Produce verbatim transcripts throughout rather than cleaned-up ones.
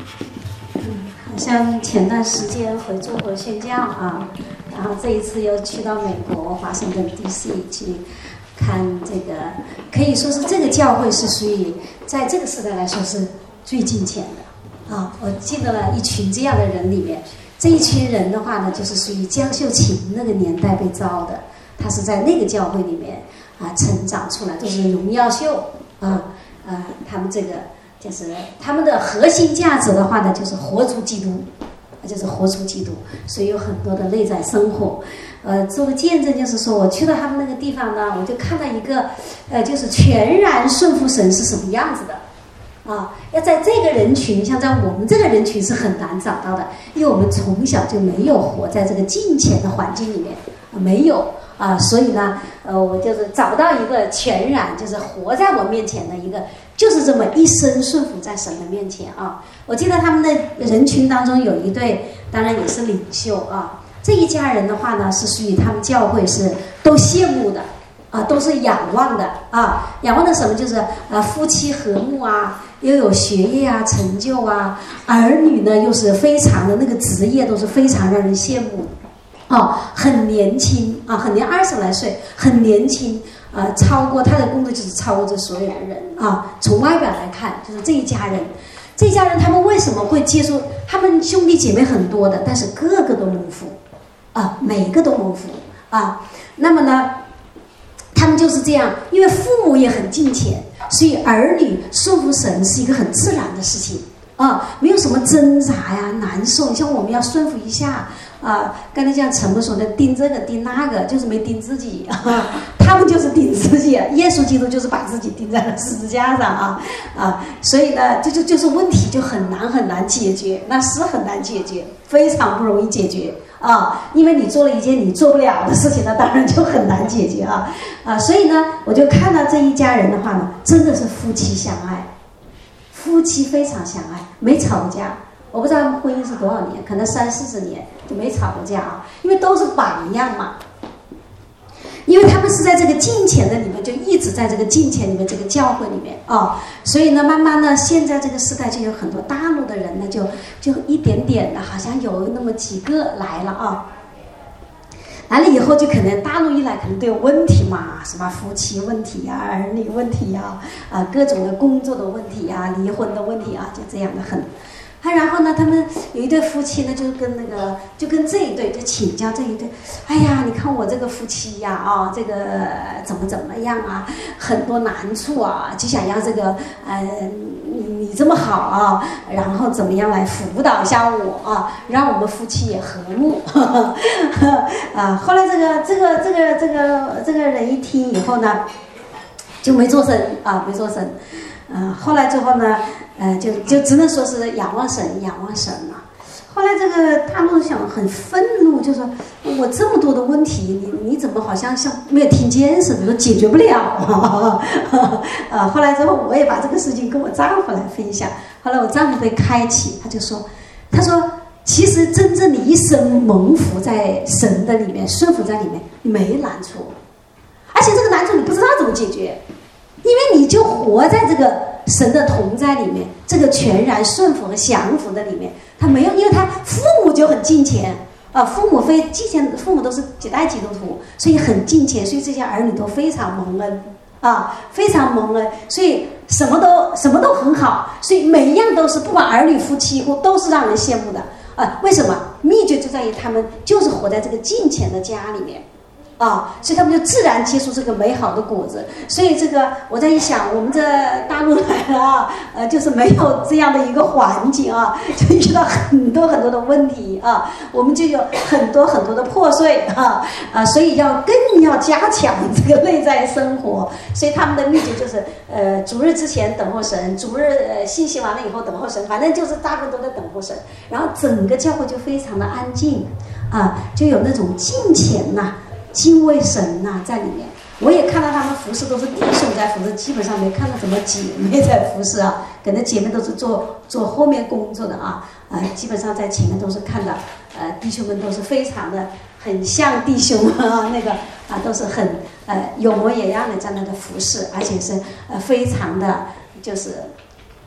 好像前段时间回中国宣教啊，然后这一次又去到美国华盛顿 D C 去看这个，可以说是这个教会是属于在这个时代来说是最近前的啊。我记得了一群这样的人里面，这一群人的话呢，就是属于江秀琴那个年代被招的，他是在那个教会里面啊成长出来，都是荣耀秀啊啊，他们这个。就是他们的核心价值的话呢，就是活出基督，就是活出基督，所以有很多的内在生活。呃，做个见证就是说，我去到他们那个地方呢，我就看到一个，呃，就是全然顺服神是什么样子的，啊，要在这个人群，像在我们这个人群是很难找到的，因为我们从小就没有活在这个敬虔的环境里面，呃、没有。啊，所以呢，呃，我就是找到一个全然就是活在我面前的一个，就是这么一生顺服在神的面前啊。我记得他们的人群当中有一对，当然也是领袖啊。这一家人的话呢，是属于他们教会是都羡慕的啊，都是仰望的啊。仰望的什么？就是呃夫妻和睦啊，又有学业啊成就啊，儿女呢又是非常的那个职业都是非常让人羡慕的。哦，很年轻啊，很年二十来岁，很年轻，呃，超过他的工作就是超过这所有的人啊。从外表来看，就是这一家人，这一家人他们为什么会接受？他们兄弟姐妹很多的，但是个个都蒙福啊，每个都蒙福啊。那么呢，他们就是这样，因为父母也很敬虔，所以儿女顺服神是一个很自然的事情啊，没有什么挣扎呀、难受。像我们要顺服一下。啊，刚才像陈牧说的，盯这个盯那个，就是没盯自己啊。他们就是盯自己，耶稣基督就是把自己钉在了十字架上啊啊！所以呢，这就就是问题就很难很难解决，那是很难解决，非常不容易解决啊！因为你做了一件你做不了的事情，那当然就很难解决啊啊！所以呢，我就看到这一家人的话呢，真的是夫妻相爱，夫妻非常相爱，没吵过架。我不知道他们婚姻是多少年，可能三四十年就没吵过架啊，因为都是榜样嘛。因为他们是在这个敬虔的里面，就一直在这个敬虔里面，这个教会里面啊、哦，所以呢，慢慢呢，现在这个时代就有很多大陆的人呢，就就一点点的，好像有那么几个来了啊。来了以后，就可能大陆一来，可能都有问题嘛，什么夫妻问题呀、啊、儿女问题呀、啊，啊，各种的工作的问题呀、啊、离婚的问题啊，就这样的很。啊，然后呢，他们有一对夫妻呢，就跟那个，就跟这一对就请教这一对，哎呀，你看我这个夫妻呀，啊，这个怎么怎么样啊，很多难处啊，就想要这个，呃，你你这么好啊，然后怎么样来辅导一下我啊，让我们夫妻也和睦，呵呵呵啊，后来这个这个这个这个这个人一听以后呢，就没做声啊，没做声，嗯、呃，后来之后呢。呃，就就只能说是仰望神，仰望神嘛。后来这个大陆想很愤怒，就说我这么多的问题，你你怎么好像像没有听见似的，都解决不了啊？呃，后来之后我也把这个事情跟我丈夫来分享，后来我丈夫被开启，他就说，他说其实真正你一生蒙福在神的里面，顺服在里面，你没难处，而且这个难处你不知道怎么解决，因为你就活在这个。神的同在里面，这个全然顺服和降服的里面，他没有，因为他父母就很敬虔啊，父母非敬虔，父母都是几代基督徒，所以很敬虔，所以这些儿女都非常蒙恩啊，非常蒙恩，所以什么都什么都很好，所以每一样都是不管儿女夫妻或都是让人羡慕的啊。为什么？秘诀就在于他们就是活在这个敬虔的家里面。啊，所以他们就自然结出这个美好的果子。所以这个我在一想，我们这大陆来了啊，呃，就是没有这样的一个环境啊，就遇到很多很多的问题啊，我们就有很多很多的破碎啊啊，所以要更要加强这个内在生活。所以他们的秘诀就是，呃，主日之前等候神，主日呃信息完了以后等候神，反正就是大部分都在等候神，然后整个教会就非常的安静啊，就有那种敬虔呐、啊。敬畏神呐、啊，在里面，我也看到他们服侍都是弟兄在服侍，基本上没看到什么姐妹在服侍啊。可能姐妹都是做做后面工作的啊，呃，基本上在前面都是看到，呃，弟兄们都是非常的很像弟兄啊，那个啊都是很呃有模有样的在那的服侍，而且是呃非常的就是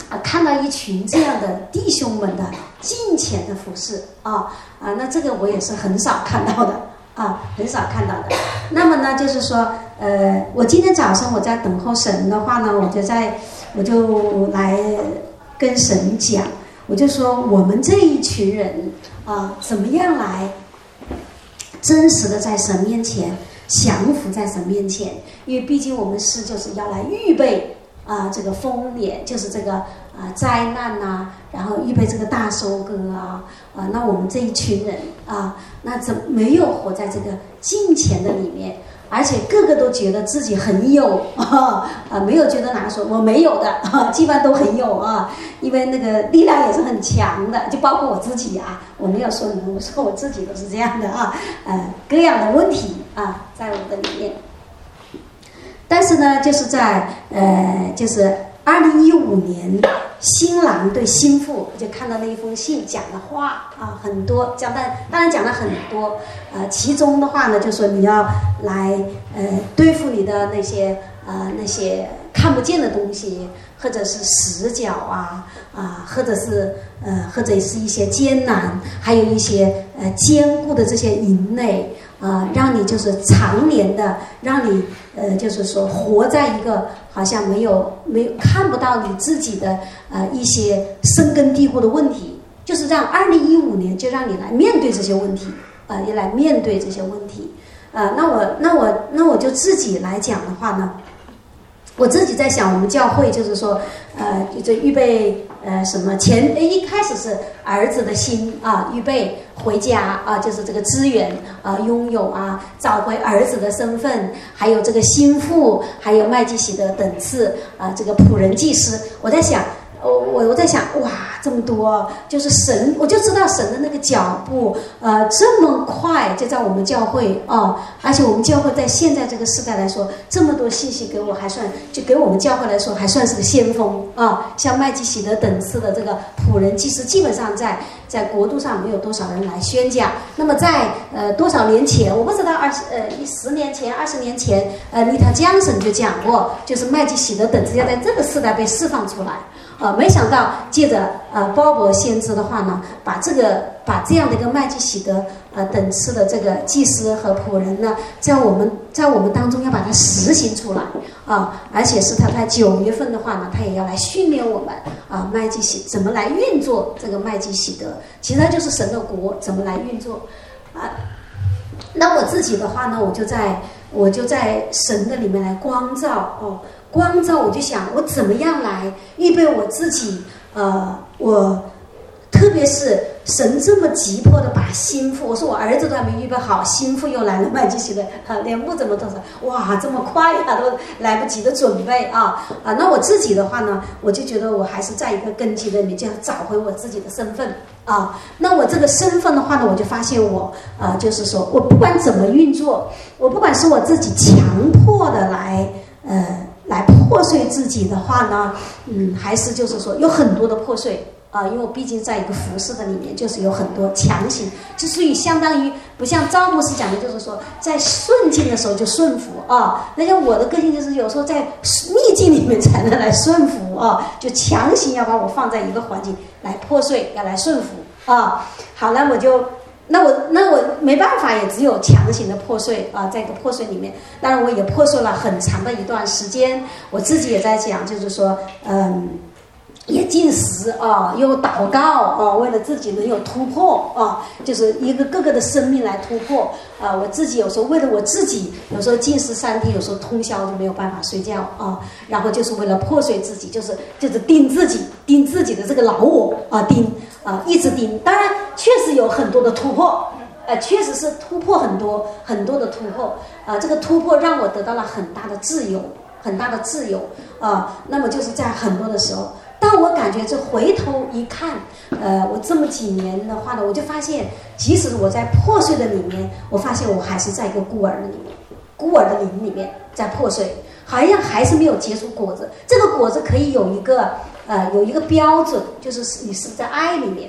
啊，看到一群这样的弟兄们的敬虔的服侍啊啊，那这个我也是很少看到的啊，很少看到的。那么呢，就是说，呃，我今天早上我在等候神的话呢，我就在我就来跟神讲，我就说我们这一群人啊，怎么样来真实的在神面前降服在神面前，因为毕竟我们是就是要来预备。啊，这个丰年就是这个啊灾难呐、啊，然后预备这个大收割啊啊，那我们这一群人啊，那怎么没有活在这个敬虔的里面，而且个个都觉得自己很有啊啊，没有觉得哪个说我没有的啊，基本上都很有啊，因为那个力量也是很强的，就包括我自己啊，我没有说你们，我说我自己都是这样的啊，呃，各样的问题啊，在我的里面。但是呢，就是在呃，就是二零一五年，新郎对新妇就看到那一封信讲的话啊，很多讲的，当然讲了很多，呃，其中的话呢，就说你要来呃对付你的那些呃那些看不见的东西，或者是死角啊啊，或者是呃或者是一些艰难，还有一些呃坚固的这些营垒。啊、呃，让你就是常年的，让你呃，就是说活在一个好像没有没有看不到你自己的呃一些深根蒂固的问题，就是让二零一五年就让你来面对这些问题，呃，也来面对这些问题，呃，那我那我那我就自己来讲的话呢，我自己在想，我们教会就是说，呃，就预备呃什么前一开始是儿子的心啊，预备。回家啊，就是这个资源啊，拥有啊，找回儿子的身份，还有这个心腹，还有麦基洗德等次啊，这个仆人祭司。我在想，我我我在想，哇，这么多，就是神，我就知道神的那个脚步，呃，这么快就在我们教会啊，而且我们教会在现在这个时代来说，这么多信息给我，还算就给我们教会来说，还算是个先锋啊。像麦基洗德等次的这个仆人祭司，基本上在。在国度上没有多少人来宣讲。那么在呃多少年前，我不知道二十呃一十年前、二十年前，呃利塔江省就讲过，就是麦基洗德等次要在这个时代被释放出来。呃，没想到借着呃鲍勃先知的话呢，把这个把这样的一个麦基洗德呃等次的这个祭司和仆人呢，在我们在我们当中要把它实行出来啊、呃，而且是他在九月份的话呢，他也要来训练我们啊、呃、麦基洗怎么来运作这个麦基洗德，其实它就是神的国怎么来运作啊、呃。那我自己的话呢，我就在我就在神的里面来光照哦。光照，我就想我怎么样来预备我自己，呃，我特别是神这么急迫的把心腹，我说我儿子都还没预备好，心腹又来了，麦基洗德啊，连不怎么多少，哇，这么快呀、啊，都来不及的准备啊啊！那我自己的话呢，我就觉得我还是在一个根基的里面，就要找回我自己的身份啊。那我这个身份的话呢，我就发现我啊、呃，就是说我不管怎么运作，我不管是我自己强迫的来呃。来破碎自己的话呢，嗯，还是就是说有很多的破碎啊、呃，因为我毕竟在一个服侍的里面，就是有很多强行，就所以相当于不像赵牧师讲的，就是说在顺境的时候就顺服啊。那像我的个性就是有时候在逆境里面才能来顺服啊，就强行要把我放在一个环境来破碎，要来顺服啊。好了，我就。那我那我没办法，也只有强行的破碎啊，在一个破碎里面，当然我也破碎了很长的一段时间。我自己也在讲，就是说，嗯，也进食啊，又祷告啊，为了自己能有突破啊，就是一个各个的生命来突破啊。我自己有时候为了我自己，有时候进食三天，有时候通宵就没有办法睡觉啊。然后就是为了破碎自己，就是就是盯自己，盯自己的这个老我啊，盯。啊，一直盯，当然确实有很多的突破，呃，确实是突破很多很多的突破，啊、呃，这个突破让我得到了很大的自由，很大的自由，啊、呃，那么就是在很多的时候，当我感觉这回头一看，呃，我这么几年的话呢，我就发现，即使我在破碎的里面，我发现我还是在一个孤儿的里面，孤儿的灵里面在破碎，好像还是没有结出果子，这个果子可以有一个。呃，有一个标准，就是你是在爱里面，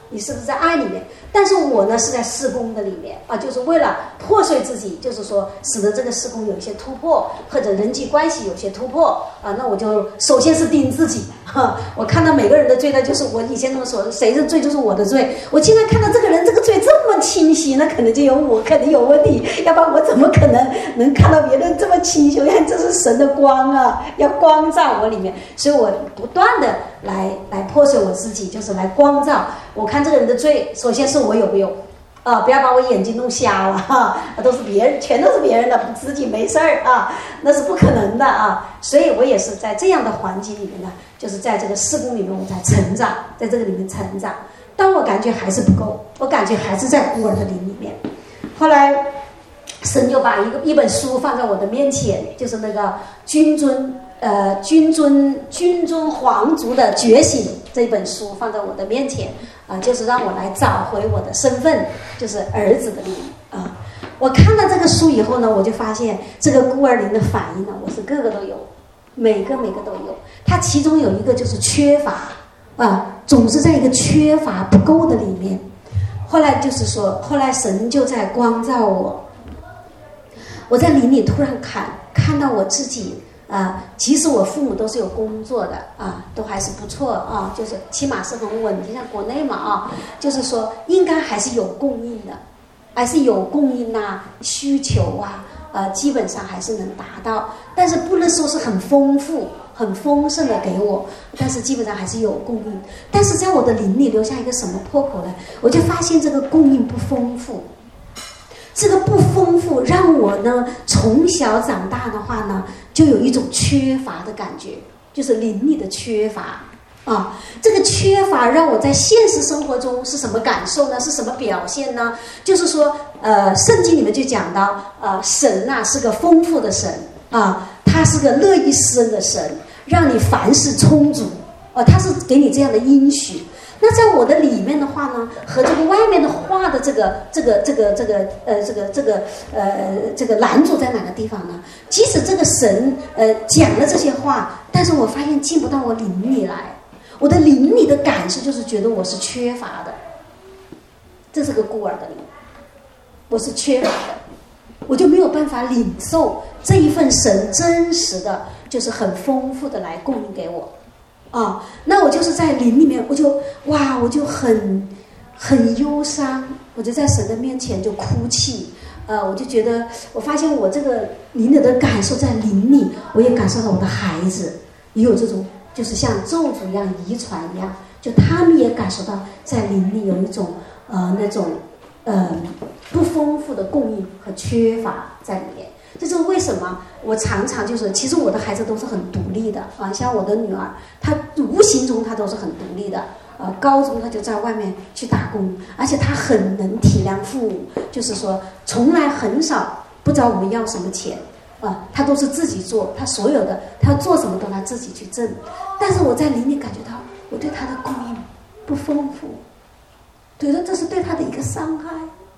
你是不是在爱里面？但是我呢是在事工的里面啊，就是为了破碎自己，就是说使得这个事工有一些突破，或者人际关系有些突破啊，那我就首先是盯自己哈。我看到每个人的罪呢，就是我以前都说谁的罪就是我的罪，我现在看到这个人这个罪这么清晰，那可能就有我可能有问题，要不然我怎么可能能看到别人这么清晰？原来这是神的光啊，要光照我里面，所以我不断的来来破碎我自己，就是来光照。我看这个人的罪，首先是我有没有啊？不要把我眼睛弄瞎了哈，都是别人，全都是别人的，自己没事儿啊，那是不可能的啊。所以我也是在这样的环境里面呢，就是在这个事工里面我在成长，在这个里面成长。但我感觉还是不够，我感觉还是在孤儿的灵里面。后来神就把一个一本书放在我的面前，就是那个君尊呃君尊君尊皇族的觉醒这本书放在我的面前啊、呃，就是让我来找回我的身份，就是儿子的灵啊、呃。我看了这个书以后呢，我就发现这个孤儿灵的反应呢，我是个个都有，每个每个都有。它其中有一个就是缺乏啊、呃，总是在一个缺乏不够的里面。后来就是说，后来神就在光照我。我在灵里突然看看到我自己啊、呃，其实我父母都是有工作的啊，都还是不错啊，就是起码是很稳定，像国内嘛啊，就是说应该还是有供应的，还是有供应啊，需求啊，呃，基本上还是能达到，但是不能说是很丰富、很丰盛的给我，但是基本上还是有供应。但是在我的灵里留下一个什么破口呢？我就发现这个供应不丰富。这个不丰富让我呢从小长大的话呢，就有一种缺乏的感觉，就是灵里的缺乏啊。这个缺乏让我在现实生活中是什么感受呢？是什么表现呢？就是说，呃，圣经里面就讲到，呃，神呐、啊、是个丰富的神啊，他是个乐意施恩的神，让你凡事充足，呃，他是给你这样的应许。那在我的里面的话呢，和这个外面的话的这个这个这个这个呃这个这个呃这个拦阻在哪个地方呢？即使这个神呃讲了这些话，但是我发现进不到我灵里来，我的灵里的感受就是觉得我是缺乏的，这是个孤儿的灵，我是缺乏的，我就没有办法领受这一份神真实的，就是很丰富的来供应给我。啊，那我就是在灵里面，我就哇，我就很很忧伤，我就在神的面前就哭泣，呃，我就觉得，我发现我这个灵里的感受在灵里，我也感受到我的孩子也有这种，就是像咒诅一样遗传一样，就他们也感受到在灵里有一种呃那种呃不丰富的供应和缺乏在里面。这就是为什么我常常就是，其实我的孩子都是很独立的啊，像我的女儿，她无形中她都是很独立的，呃，高中她就在外面去打工，而且她很能体谅父母，就是说从来很少不找我们要什么钱啊，她都是自己做，她所有的她要做什么都她自己去挣，但是我在灵里感觉到我对她的供应不丰富，觉得这是对她的一个伤害。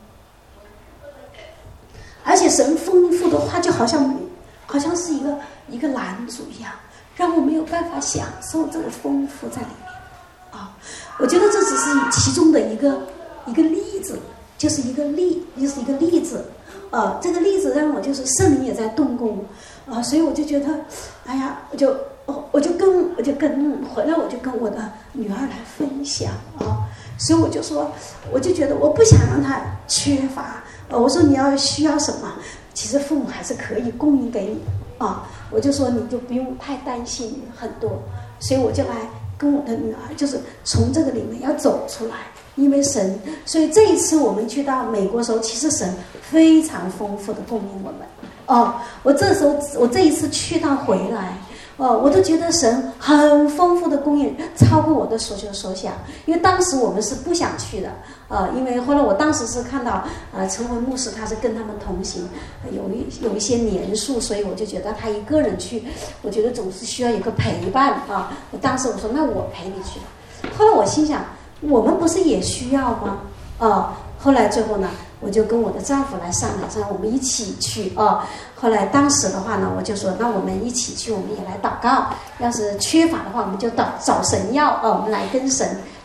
而且神丰富的话，就好像好像是一个一个拦阻一样，让我没有办法享受这个丰富在里面啊。我觉得这只是其中的一个一个例子，就是一个例，就是一个例子啊。这个例子让我就是圣灵也在动工啊，所以我就觉得，哎呀，我就我就跟我就跟回来我就跟我的女儿来分享啊，所以我就说，我就觉得我不想让她缺乏。我说你要需要什么，其实父母还是可以供应给你啊。我就说你就不用太担心很多，所以我就来跟我的女儿，就是从这个里面要走出来，因为神。所以这一次我们去到美国的时候，其实神非常丰富的供应我们哦。我这时候我这一次去到回来。哦，我都觉得神很丰富的供应，超过我的所求所想。因为当时我们是不想去的，呃，因为后来我当时是看到，呃，陈文牧师他是跟他们同行，有一有一些年数，所以我就觉得他一个人去，我觉得总是需要有个陪伴啊。我当时我说那我陪你去。后来我心想，我们不是也需要吗？啊、呃，后来最后呢，我就跟我的丈夫来商量，商量我们一起去啊、呃。后来当时的话呢，我就说那我们一起去，我们也来祷告。要是缺乏的话，我们就找找神要啊，我们来跟神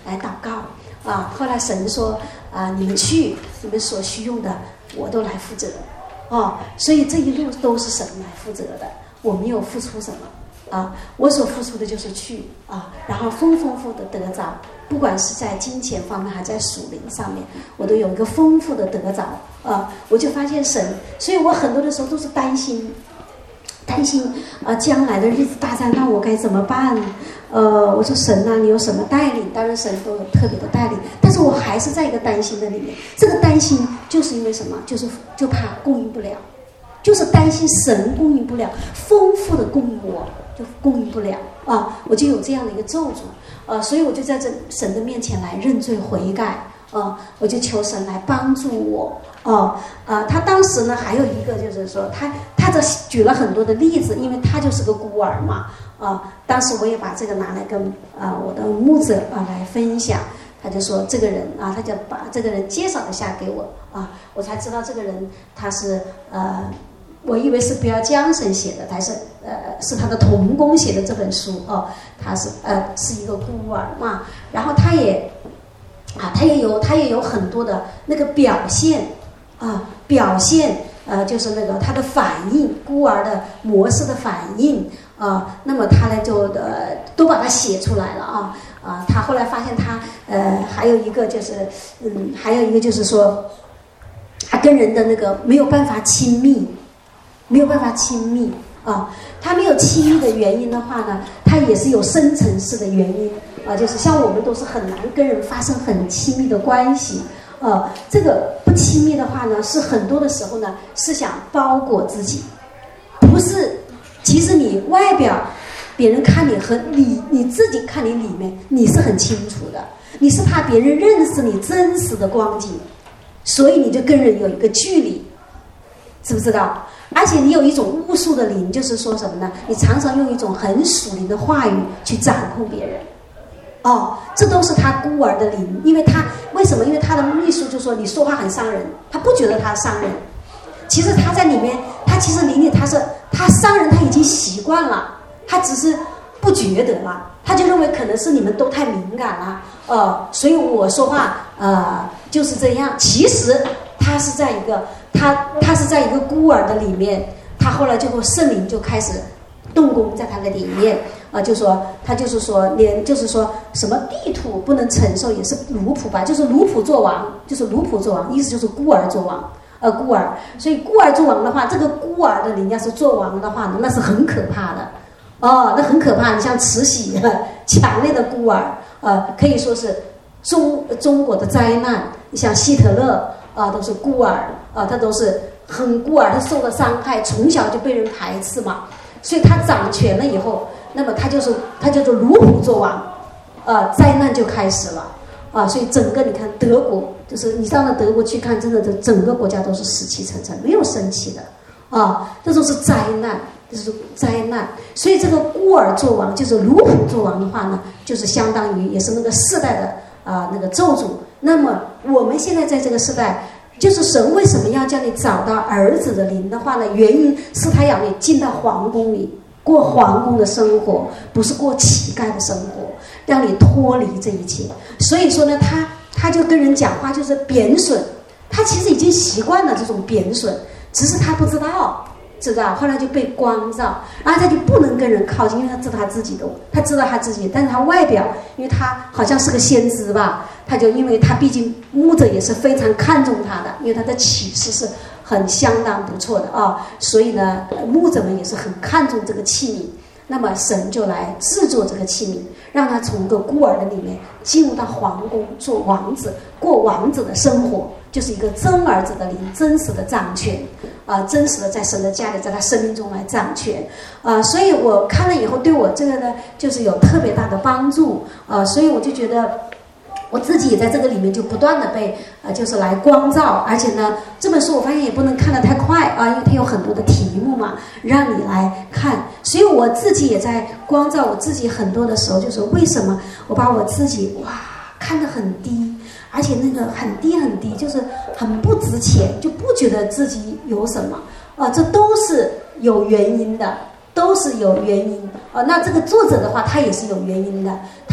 来祷告啊。后来神说啊，你们去，你们所需用的我都来负责哦。所以这一路都是神来负责的，我没有付出什么啊，我所付出的就是去啊，然后丰丰富的得着，不管是在金钱方面还在属灵上面，我都有一个丰富的得着啊。我就发现神，所以我很多的时候都是担心担心啊、呃，将来的日子大战，那我该怎么办？呃，我说神啊，你有什么带领？当然神都有特别的带领，但是我还是在一个担心的里面。这个担心就是因为什么？就是就怕供应不了，就是担心神供应不了，丰富的供应我就供应不了啊，我就有这样的一个咒诅啊，所以我就在这神的面前来认罪悔改啊，我就求神来帮助我。哦，啊、呃，他当时呢还有一个就是说，他他这举了很多的例子，因为他就是个孤儿嘛，啊、呃，当时我也把这个拿来跟啊、呃、我的牧者啊、呃、来分享，他就说这个人啊，他就把这个人介绍一下给我啊，我才知道这个人他是呃，我以为是比尔江森写的，他是呃是他的同工写的这本书哦，他是呃是一个孤儿嘛，然后他也啊他也有他也有很多的那个表现。啊，表现呃，就是那个他的反应，孤儿的模式的反应啊，那么他呢就呃都把它写出来了啊啊，他后来发现他呃还有一个就是嗯，还有一个就是说，他跟人的那个没有办法亲密，没有办法亲密啊，他没有亲密的原因的话呢，他也是有深层次的原因啊，就是像我们都是很难跟人发生很亲密的关系。呃，这个不亲密的话呢，是很多的时候呢是想包裹自己，不是。其实你外表，别人看你和你你自己看你里面，你是很清楚的。你是怕别人认识你真实的光景，所以你就跟人有一个距离，知不知道？而且你有一种巫术的灵，就是说什么呢？你常常用一种很属灵的话语去掌控别人。哦，这都是他孤儿的灵，因为他为什么？因为他的秘书就说你说话很伤人，他不觉得他伤人，其实他在里面，他其实灵里他是他伤人，他已经习惯了，他只是不觉得了，他就认为可能是你们都太敏感了，呃，所以我说话呃就是这样。其实他是在一个他他是在一个孤儿的里面，他后来就会圣灵就开始动工在他的里面。啊，就说他就是说，连就是说什么地土不能承受，也是奴仆吧，就是奴仆做王，就是奴仆做王，意思就是孤儿做王，呃，孤儿。所以孤儿做王的话，这个孤儿的人家是做王的话呢，那是很可怕的，哦，那很可怕。你像慈禧，强烈的孤儿，呃，可以说是中中国的灾难。你像希特勒啊、呃，都是孤儿啊、呃，他都是很孤儿，他受了伤害，从小就被人排斥嘛，所以他掌权了以后。那么他就是他就是奴仆做王，呃，灾难就开始了啊！所以整个你看德国，就是你上了德国去看，真的，这整个国家都是死气沉沉，没有生气的啊！这都是灾难，这是灾难。所以这个孤儿做王，就是奴仆做王的话呢，就是相当于也是那个世代的啊那个咒诅。那么我们现在在这个时代，就是神为什么要叫你找到儿子的灵的话呢？原因是他要你进到皇宫里。过皇宫的生活，不是过乞丐的生活，让你脱离这一切。所以说呢，他他就跟人讲话就是贬损，他其实已经习惯了这种贬损，只是他不知道，知道。后来就被光照，然后他就不能跟人靠近，因为他知道他自己的，他知道他自己，但是他外表，因为他好像是个先知吧，他就因为他毕竟牧者也是非常看重他的，因为他的启示是。很相当不错的啊，所以呢，牧者们也是很看重这个器皿。那么神就来制作这个器皿，让他从个孤儿的里面进入到皇宫做王子，过王子的生活，就是一个真儿子的灵，真实的掌权啊、呃，真实的在神的家里，在他生命中来掌权啊、呃。所以我看了以后，对我这个呢，就是有特别大的帮助啊、呃，所以我就觉得。我自己也在这个里面就不断的被呃，就是来光照，而且呢，这本书我发现也不能看得太快啊，因为它有很多的题目嘛，让你来看，所以我自己也在光照我自己。很多的时候就是为什么我把我自己哇看得很低，而且那个很低很低，就是很不值钱，就不觉得自己有什么啊，这都是有原因的。都是有原因啊、呃，那这个作者的话，他也是有原因的。他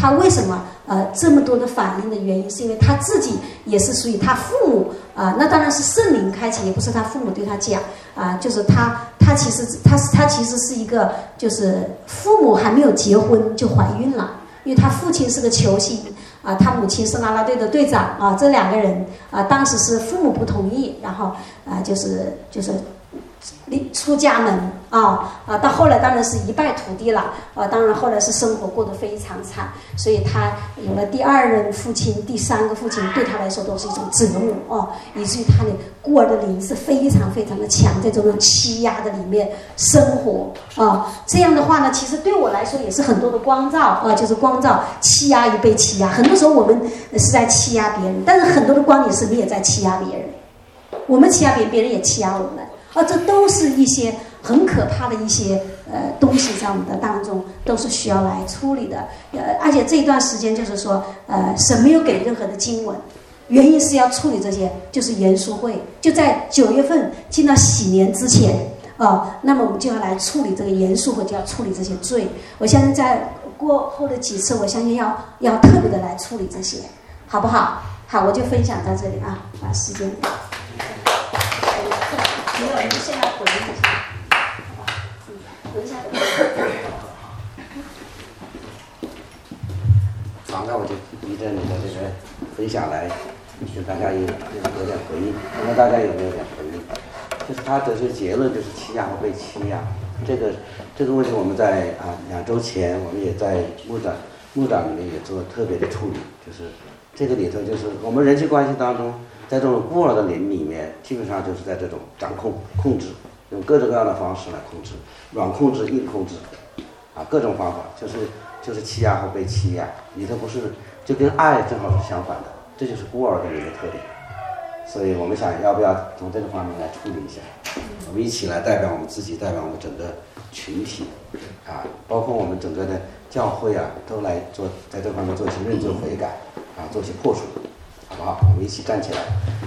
他为什么呃这么多的反应的原因，是因为他自己也是属于他父母啊、呃，那当然是圣灵开启，也不是他父母对他讲啊、呃，就是他他其实他是他其实是一个就是父母还没有结婚就怀孕了，因为他父亲是个球星啊、呃，他母亲是啦啦队的队长啊、呃，这两个人啊、呃，当时是父母不同意，然后啊、呃、就是就是。出家门啊啊，到后来当然是一败涂地了啊，当然后来是生活过得非常惨，所以他有了第二任父亲、第三个父亲，对他来说都是一种折磨哦，以至于他的孤儿的灵是非常非常的强，在这种欺压的里面生活啊。这样的话呢，其实对我来说也是很多的光照啊，就是光照欺压与被欺压。很多时候我们是在欺压别人，但是很多的光也是你也在欺压别人，我们欺压别人，别人也欺压我们。啊，这都是一些很可怕的一些呃东西，在我们的当中都是需要来处理的。呃，而且这一段时间就是说，呃，神没有给任何的经文，原因是要处理这些，就是严肃会，就在九月份进到喜年之前啊、呃，那么我们就要来处理这个严肃会，就要处理这些罪。我相信在过后的几次，我相信要要特别的来处理这些，好不好？好，我就分享到这里啊，把时间。没有，你现在回忆一下，好吧？嗯，回一下。 好，那我就依着你的这个分享来，给大家有有点回应，看看大家有没有点回应。就是他得出结论，就是欺压和被欺压。这个这个问题，我们在啊两周前，我们也在牧长牧长里面也做特别的处理，就是这个里头，就是我们人际关系当中。在这种孤儿的灵里面，基本上就是在这种掌控、控制，用各种各样的方式来控制，软控制、硬控制，啊，各种方法，就是就是欺压和被欺压，里头不是就跟爱正好是相反的，这就是孤儿的一个特点。所以我们想要不要从这个方面来处理一下？我们一起来代表我们自己，代表我们整个群体，啊，包括我们整个的教会啊，都来做在这方面做一些认罪悔改，啊，做一些破除。好不好？我们一起站起来，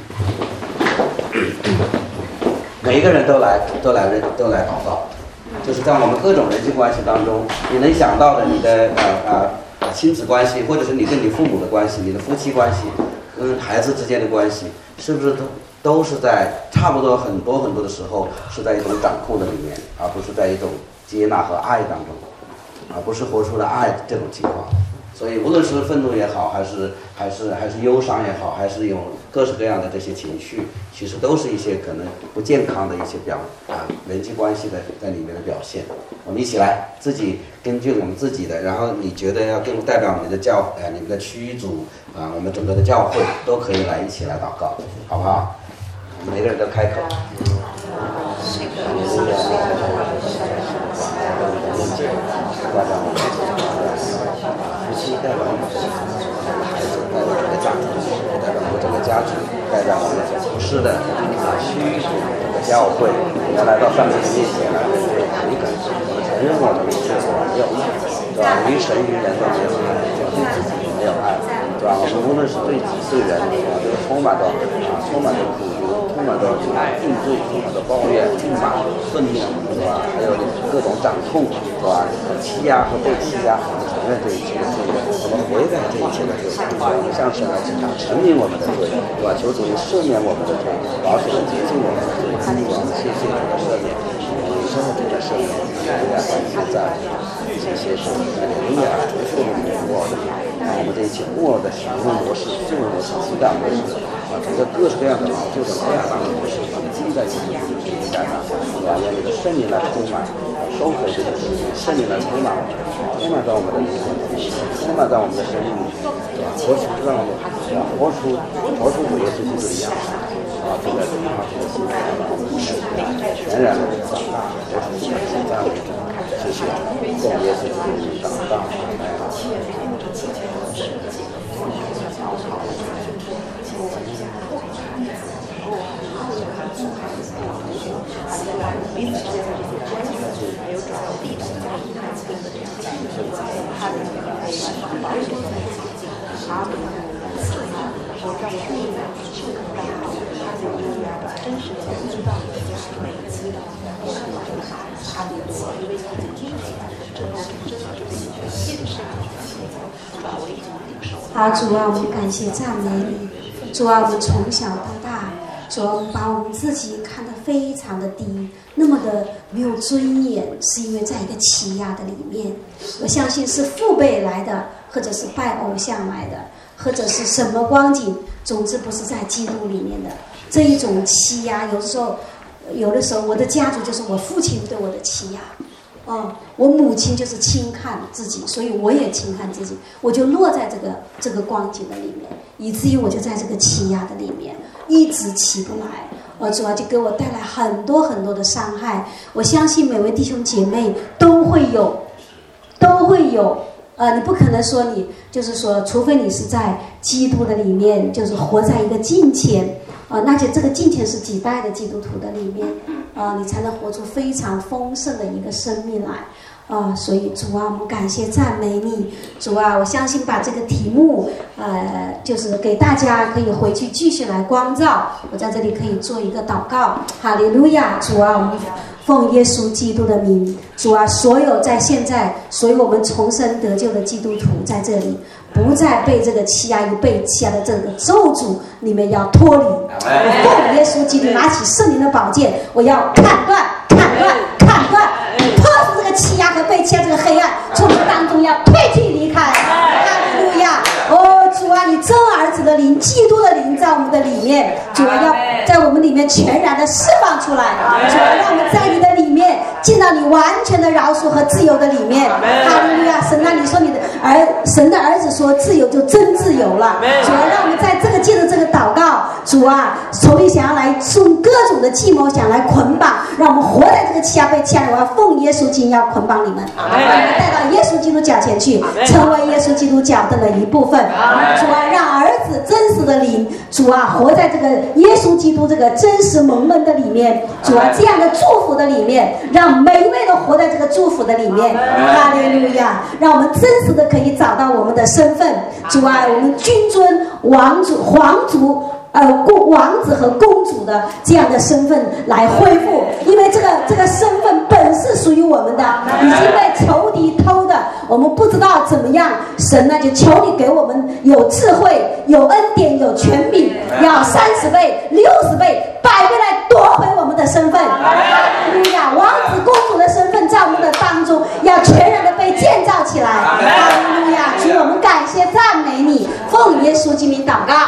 每一个人都来，都来认，都来祷告。就是在我们各种人际关系当中，你能想到的，你的呃呃亲子关系，或者是你跟你父母的关系，你的夫妻关系，跟孩子之间的关系，是不是都都是在差不多很多很多的时候，是在一种掌控的里面，而不是在一种接纳和爱当中，而不是活出了爱这种情况。所以无论是愤怒也好，还是还是还是忧伤也好，还是有各式各样的这些情绪，其实都是一些可能不健康的一些表啊人际关系的在里面的表现。我们一起来自己根据我们自己的，然后你觉得要跟代表你的教呃你们的区组啊，我们整个的教会都可以来一起来祷告，好不好？我们每个人都开口。夫妻代表我们的孩子，代表我们的家庭，代表我们整个家族，代表我们服侍的啊区域整个教会，我们来到上帝的面前来认罪悔改，我们承认我们的罪，我们没有爱，对吧？于神于人都没有爱，对自己没有爱，对吧？我们无论是对己对人，啊，都充满着啊，充满着苦毒，充满着定罪，充满着抱怨、不满、愤怒，是吧？还有各种掌控，是吧？欺压和被欺压，我们承认这一切的罪，我们悔改这一切的罪，我们向神来承认我们的罪，对吧？求主赦免我们的罪，保守的洁净我们的罪，我们谢谢主的赦免，永生的主的赦免，主啊，现在谢谢主，哈利路亚，祝福我的。啊，我们这一切孤儿的行为模式、思维模式、情感模式，啊，整个各式各样的老旧的高压当的模式，我们积在一起，一起改上，对吧？让这个圣灵来充满，收回这个事情，圣灵来充满我们，充满在我们的灵魂里，充满在我们的生命里，对吧？活出让我们啊，活出活出主耶稣基督的样式，啊，就在这个方式的心态让我们是全然的长大，活出主的心脏里，谢谢，奉耶稣基督的名长大，来。 他们好，主啊，我们感谢赞美你。主啊，我们从小到大，主啊，我们把我们自己看得非常的低，那么的没有尊严，是因为在一个欺压的里面。我相信是父辈来的，或者是拜偶像来的，或者是什么光景，总之不是在基督里面的这一种欺压。有的时候，有的时候我的家族就是我父亲对我的欺压。哦，我母亲就是轻看自己，所以我也轻看自己，我就落在这个这个光景的里面，以至于我就在这个欺压的里面一直起不来。哦，主要就给我带来很多很多的伤害。我相信每位弟兄姐妹都会有，都会有。呃，你不可能说你就是说，除非你是在基督的里面，就是活在一个敬虔。啊，那就这个敬虔是几代的基督徒的里面，啊，你才能活出非常丰盛的一个生命来，啊，所以主啊，我们感谢赞美你，主啊，我相信把这个题目，呃，就是给大家可以回去继续来光照。我在这里可以做一个祷告，哈利路亚，主啊，我们奉耶稣基督的名，主啊，所有在现在，所有我们重生得救的基督徒在这里。不再被这个欺压与被欺压的这个咒诅里面要脱离。我奉耶稣基督拿起圣灵的宝剑，我要砍断、砍断、砍断，破除这个欺压和被欺压这个黑暗，从我们当中要退去离开。哈利路亚！哦，主啊，你真儿子的灵、基督的灵在我们的里面，主啊，要在我们里面全然的释放出来。主啊，让我们在你的里面进到你完全的饶恕和自由的里面。哈利路亚！神啊，你说你的儿神的儿子说自由就真自由了。主啊，让我们在这个借着这个祷告，主啊，仇敌想要来用各种的计谋想来捆绑，让我们活在这个欺压被欺压。我要奉耶稣基督要捆绑你们，把你们带到耶稣基督脚前去，成为耶稣基督脚凳的一部分。主啊，让儿子真实的灵，主啊，活在这个耶稣基督这个真实蒙恩的里面。主啊，这样的祝福的里面，让每一位都活在这个祝福的里面。哈利路亚！让我们真实的可以找到我们的身份。主啊，我们君尊王主皇族呃公王子和公主的这样的身份来恢复，因为这个这个身份本是属于我们的，已经被仇敌偷的，我们不知道怎么样。神呢，就求你给我们有智慧、有恩典、有权柄，要三十倍、六十倍、百倍来夺回我们的身份。哈利路亚！王子公主的身份在我们的当中要全然的被建造起来。哈利路亚！主，我们感谢赞美你，奉耶稣基督祷告。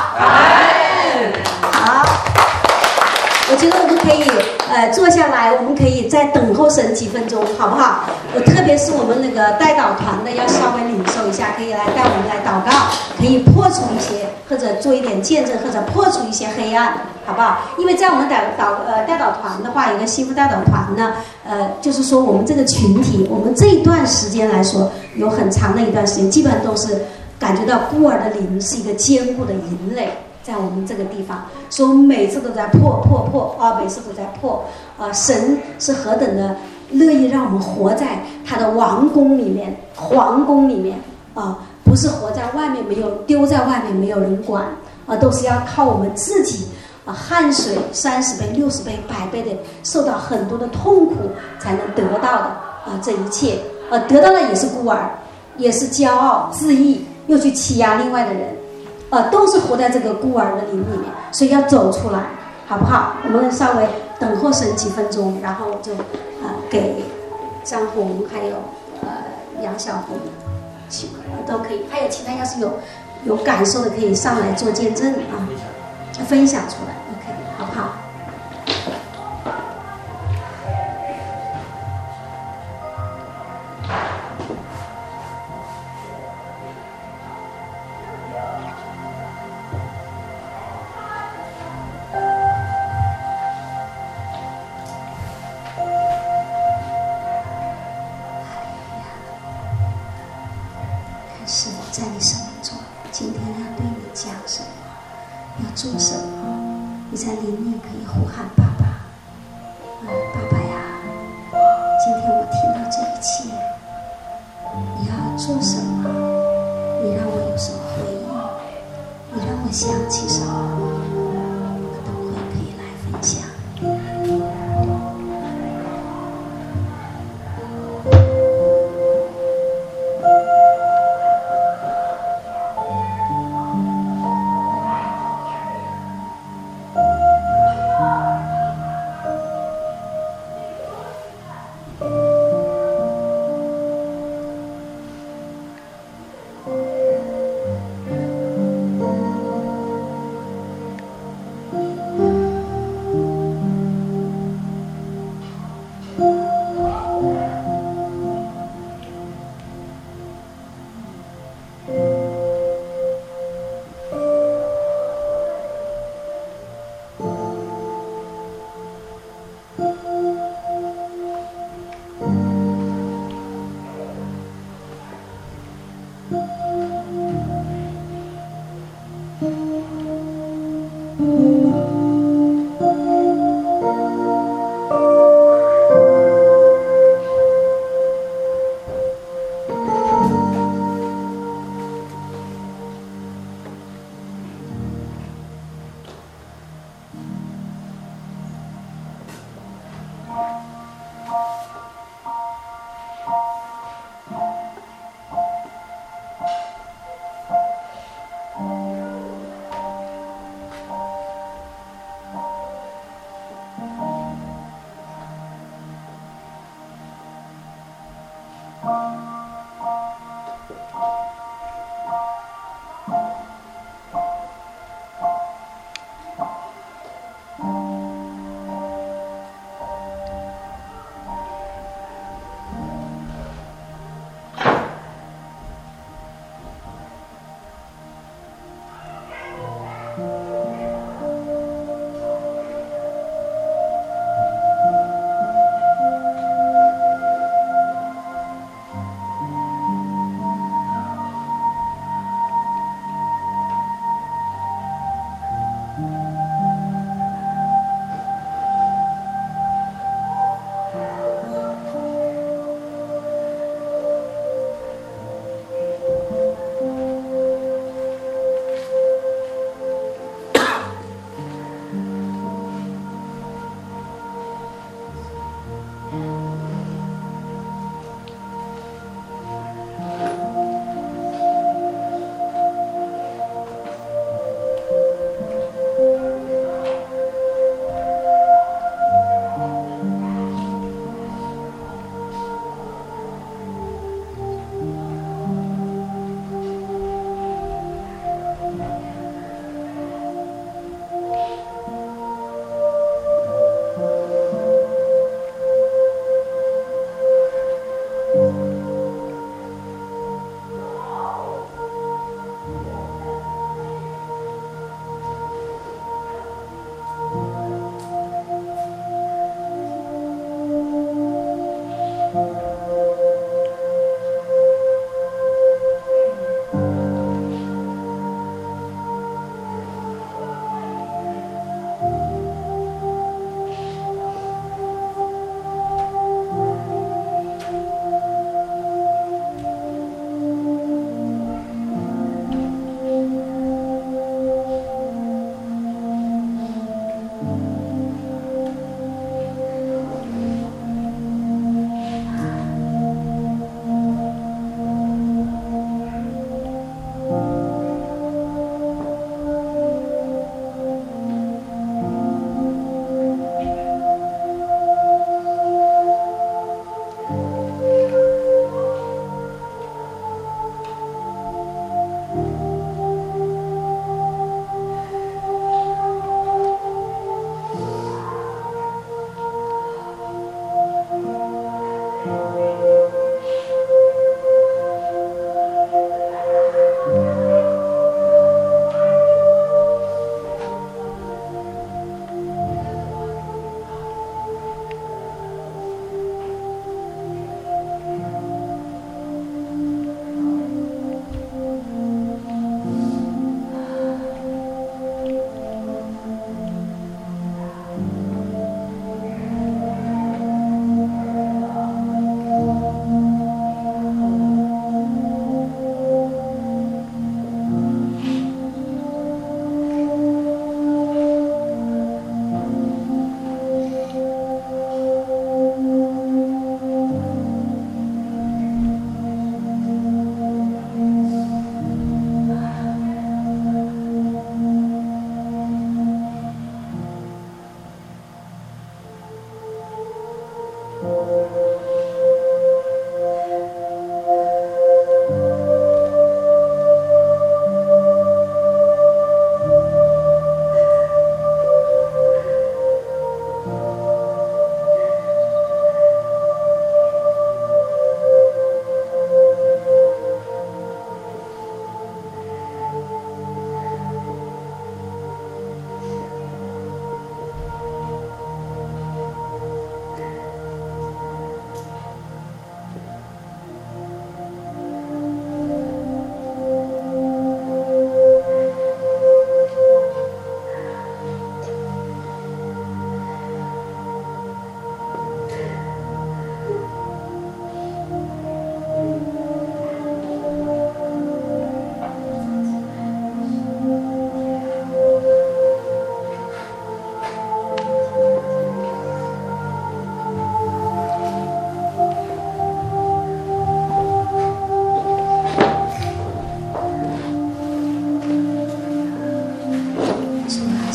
好，我觉得我们可以呃坐下来，我们可以再等候神几分钟，好不好？我特别是我们那个带导团的要稍微领受一下，可以来带我们来祷告，可以破除一些，或者做一点见证，或者破除一些黑暗，好不好？因为在我们带导呃带导团的话，有个幸福带导团呢，呃，就是说我们这个群体，我们这一段时间来说，有很长的一段时间，基本上都是感觉到孤儿的灵是一个坚固的营垒。在我们这个地方，所以我们每次都在破破破啊，每次都在破啊！神是何等的乐意让我们活在他的王宫里面、皇宫里面啊，不是活在外面，没有丢在外面，没有人管啊，都是要靠我们自己啊，汗水三十倍、六十倍、百倍的受到很多的痛苦才能得到的啊，这一切啊，得到的也是孤儿，也是骄傲自义，又去欺压另外的人。呃，都是活在这个孤儿的灵里面，所以要走出来，好不好？我们稍微等候神几分钟，然后就啊、呃、给张红还有呃杨小红都可以，还有其他要是有有感受的可以上来做见证啊，分享出来 ，OK， 好不好？在你生命中，今天要对你讲什么，要做什么？你在灵里可以呼喊爸爸，嗯，爸爸呀，今天我听到这一切，你要做什么？你让我有什么回应？你让我想起什么？我都会可以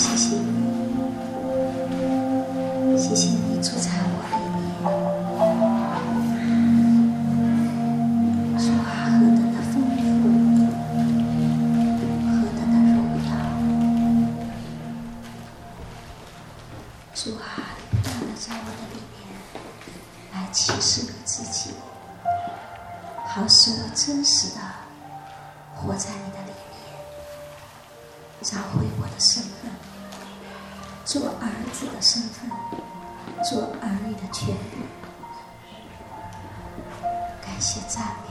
谢谢你，谢谢你住在我里面。主啊，何等的丰富，何等的荣耀！主啊，你不断的在我的里面来启示你自己，好使我真实的活在你的里面，找回我的身份，做儿子的身份，做儿女的权利。感谢赞美，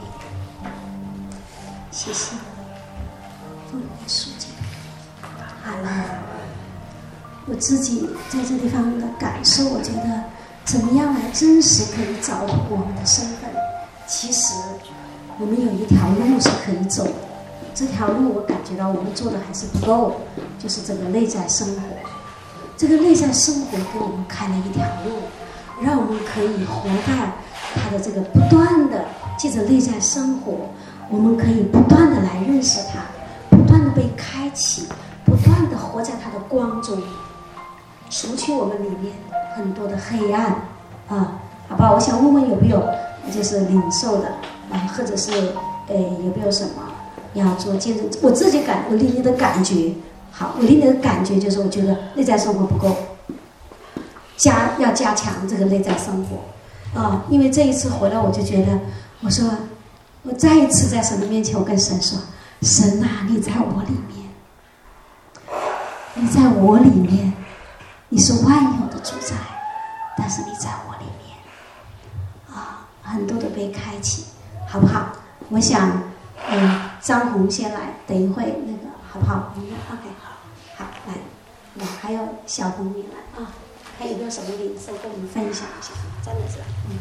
谢谢你，奉耶稣基督，阿门。我自己在这地方的感受，我觉得怎么样来真实可以找回我们的身份。其实我们有一条路是可以走的，这条路我感觉到我们做的还是不够，就是这个内在生活。这个内在生活给我们开了一条路，让我们可以活在他的这个不断的借着内在生活，我们可以不断的来认识他，不断的被开启，不断的活在他的光中，除去我们里面很多的黑暗啊，好吧？我想问问有没有就是领受的啊，或者是呃有没有什么要做见证？我自己感我里面的感觉。好，我里面的感觉就是，我觉得内在生活不够，加要加强这个内在生活，啊，因为这一次回来，我就觉得，我说，我再一次在神的面前，我跟神说，神啊，你在我里面，你在我里面，你是万有的主宰，但是你在我里面，啊，很多的被开启，好不好？我想，嗯，张红先来，等一会那个好不好？我们 OK。好，来，来，还有小红也来啊，还有没有什么领受跟我们分享一下？真的是，嗯。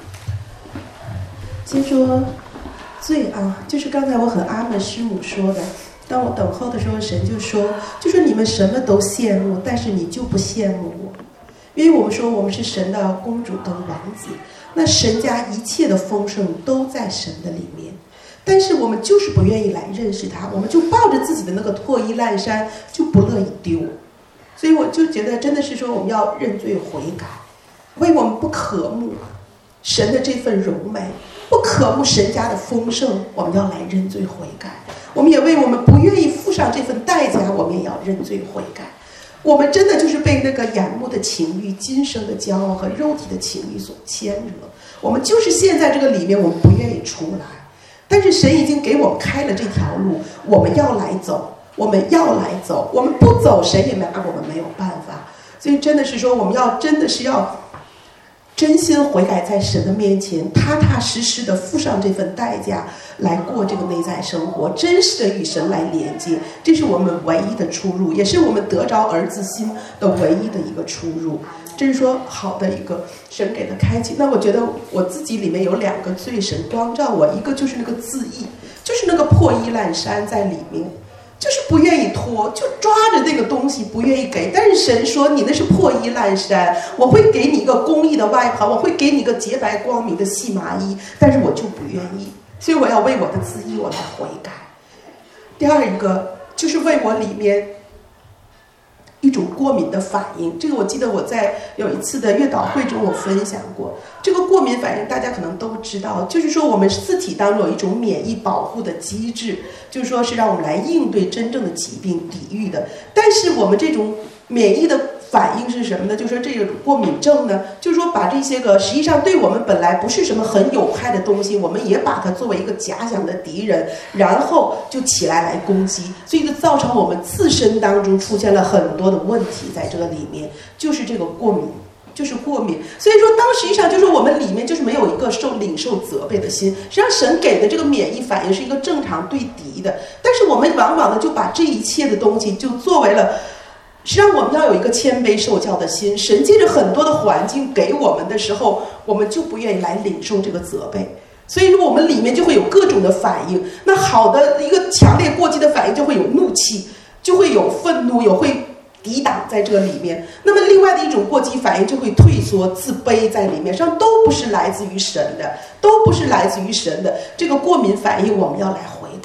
先说最啊，就是刚才我和阿门师母说的，当我等候的时候，神就说，就说你们什么都羡慕，但是你就不羡慕我，因为我们说我们是神的公主跟王子，那神家一切的丰盛都在神的里面。但是我们就是不愿意来认识他，我们就抱着自己的那个破衣烂衫就不乐意丢，所以我就觉得真的是说我们要认罪悔改，为我们不渴慕神的这份荣美，不渴慕神家的丰盛，我们要来认罪悔改。我们也为我们不愿意付上这份代价，我们也要认罪悔改。我们真的就是被那个眼目的情欲、今生的骄傲和肉体的情欲所牵惹，我们就是陷在这个里面，我们不愿意出来。但是神已经给我们开了这条路，我们要来走，我们要来走，我们不走，神也拿我们没有办法。所以真的是说，我们要真的是要真心悔改，在神的面前踏踏实实的付上这份代价，来过这个内在生活，真实的与神来连接，这是我们唯一的出路，也是我们得着儿子心的唯一的一个出路。这是说好的一个神给的开启。那我觉得我自己里面有两个罪神光照我，一个就是那个自义，就是那个破衣烂衫在里面，就是不愿意脱，就抓着那个东西不愿意给。但是神说你那是破衣烂衫，我会给你一个公义的外袍，我会给你一个洁白光明的细麻衣，但是我就不愿意，所以我要为我的自义我来悔改。第二一个就是为我里面一种过敏的反应，这个我记得我在有一次的月祷会中我分享过，这个过敏反应大家可能都知道，就是说我们自体当中有一种免疫保护的机制，就是说是让我们来应对真正的疾病抵御的。但是我们这种免疫的反应是什么呢？就是说这个过敏症呢，就是说把这些个实际上对我们本来不是什么很有害的东西，我们也把它作为一个假想的敌人，然后就起来来攻击，所以就造成我们自身当中出现了很多的问题，在这个里面就是这个过敏，就是过敏。所以说当实际上就是我们里面就是没有一个受领受责备的心，实际上神给的这个免疫反应是一个正常对敌的，但是我们往往呢就把这一切的东西就作为了，实际上我们要有一个谦卑受教的心，神借着很多的环境给我们的时候，我们就不愿意来领受这个责备，所以说我们里面就会有各种的反应。那好的一个强烈过激的反应就会有怒气，就会有愤怒，有会抵挡在这个里面。那么另外的一种过激反应就会退缩、自卑在里面，实际上都不是来自于神的，都不是来自于神的。这个过敏反应我们要来悔改，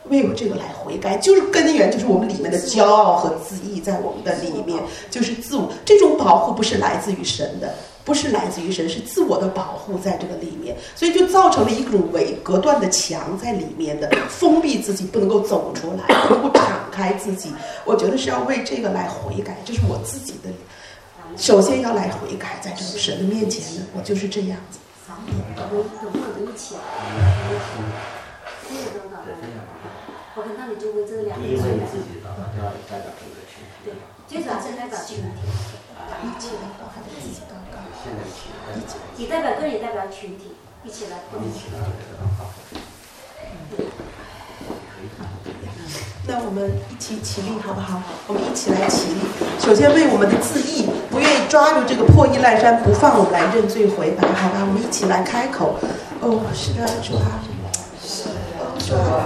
为有这个来悔改，就是根源，就是我们里面的骄傲和自义在我们的里面，就是自我这种保护不是来自于神的，不是来自于神，是自我的保护在这个里面，所以就造成了一种围隔断的墙在里面的，封闭自己，不能够走出来，不能够敞开自己。我觉得是要为这个来悔改，这是我自己的，首先要来悔改，在这个神的面前呢，我就是这样子。 我们有没有一起？这个都搞的。我看到你就为这两个罪来。对，最主要是代表群体。 一起来祷告，自己祷告。 你代表个人，也代表群体，一起来。一起来祷告。 那我们一起起立好不好？我们一起来起立。首先为我们的自义，不愿意抓住这个破衣烂衫不放，我们来认罪悔改，好吧？我们一起来开口。哦，是的，主啊，主啊，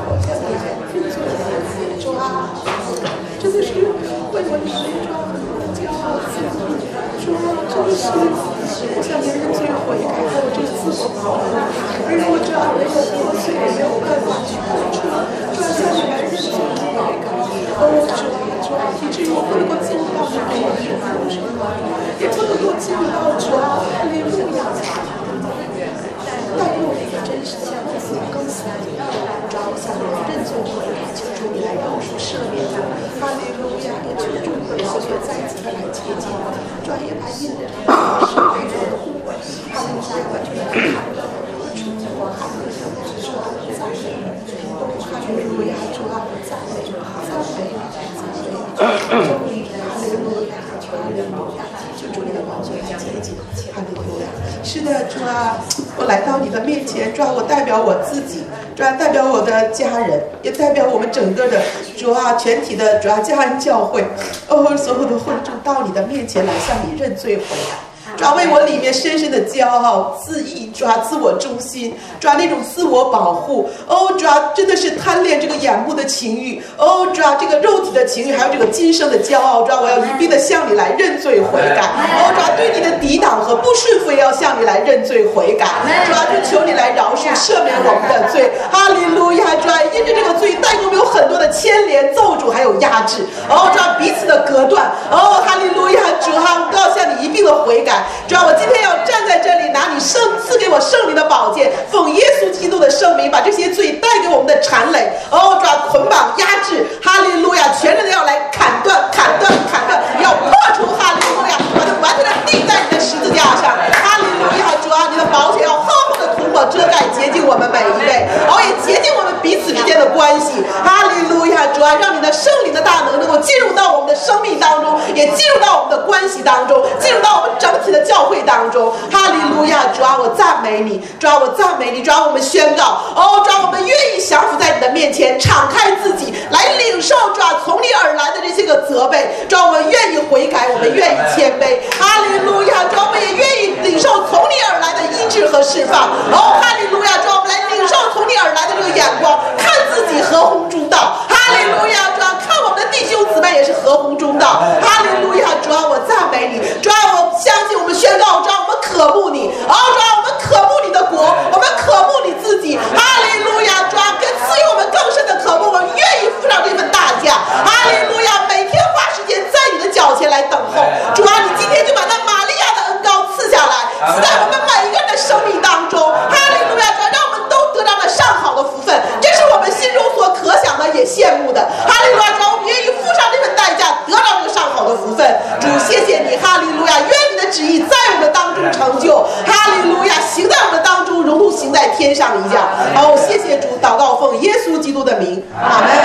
主啊，真的是为我里面抓很多的骄傲自义，主啊，真的是我想连认罪悔改，还有这个自我保护，而我知道我很多罪也没有办法去付出，主啊，向你来认罪悔改。哦，主啊，主啊，以至于我不能够进入到你的眼中，也不能够进入到主啊，你路亚，带给我们一个真实的更新更新。主啊，我向你来认罪悔改，求主你来饶恕赦免我，哈利路亚！也求主你的宝血再次的来洁净我，主啊，也把印的这个生命中的护我，哈利路亚！完全的看到我主，哈利路亚！主啊，我赞美你，哈利路亚！主啊，我赞美你，赞美你，赞美你，哈利路亚！哈利路亚！求主你的宝血来洁净，哈利路亚！是的，主啊，我来到你的面前，主啊，我代表我自己，主啊，代表我的家人，也代表我们整个的主啊，全体的主啊，家人教会，哦，所有的混众到你的面前来向你认罪悔改。主要为我里面深深的骄傲、自义，主要自我中心，主要那种自我保护，哦，主要真的是贪恋这个眼目的情欲，哦，主要这个肉体的情欲，还有这个今生的骄傲，主要我要一并的向你来认罪悔改，哦，主要对你的抵挡和不顺服也要向你来认罪悔改，主要就求你来饶恕赦免我们的罪，哈利路亚！主要因着这个罪带给我们有很多的牵连、咒诅还有压制，哦，主要彼此的隔断，哦，哈利路亚！主啊，我们都要向你一并的悔改。主要我今天要站在这里，拿你圣赐给我圣灵的宝剑，奉耶稣基督的圣名，把这些罪带给我们的缠累，哦，主要捆绑压制，哈利路亚！全人的要来砍断、砍断、砍断，要破除，哈利路亚！把它完全的钉在你的十字架上，哈利路亚！主啊，你的宝血要厚厚的涂抹、遮盖、洁净我们每一位，然后也洁净我们彼此之间的关系，哈利路亚！主啊，让你的圣灵的大能能够进入到我们的生命当中，也进入到我们的关系当中，进入到我们整体的教会当中，哈利路亚！主啊，我赞美你，主啊，我赞美你，主啊，我们宣告，哦，主啊，我们愿意降服在你的面前，敞开自己来领受，主啊，从你而来的这些个责备，主啊，我们愿意悔改，我们愿意谦卑，哈利路亚！主啊，我们也愿意领受从你而来的医治和释放，哦，哈利路亚！主啊，我们来领受从你而来的这个眼光，看自己合乎中道，哈利路亚！主啊，看我们的弟兄姊妹也是合乎中道，哈利路亚！主啊，我赞美你，主啊，我相信我们宣告，主啊，我们渴慕你，哦，主啊，我们渴慕你的国，我们渴慕你自己，哈利路亚！主啊，跟赐予我们更深的渴慕，我们愿意付上这份代价，哈利路亚！每天花时间在你的脚前来等候，主啊，你今天就把那玛利亚的恩膏赐下来，赐在我们每一个人的生命当中，哈利路亚！主啊，让我们都得到了上好的福分，这是我们心中所可想的，也羡慕的，哈利路亚！主啊，我们愿意付上这份代价，得到这个上好的福分，主，谢谢你，哈利路亚！愿你的旨意在我们当中成就，哈利路亚！行在我们当中，如同行在天上一样。好，谢谢主，祷告奉耶稣基督的名，阿门。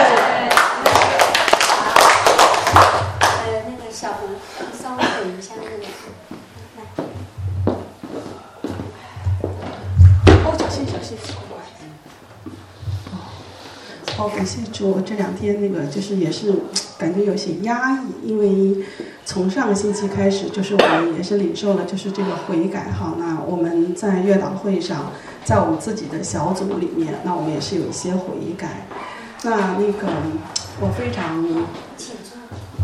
呃，那个小红，稍微等一下那个，来。 哦，小心，小心。哦，感谢主，这两天那个就是也是感觉有些压抑，因为从上个星期开始，就是我们也是领受了就是这个悔改哈。那我们在月祷会上，在我们自己的小组里面，那我们也是有一些悔改。那那个我非常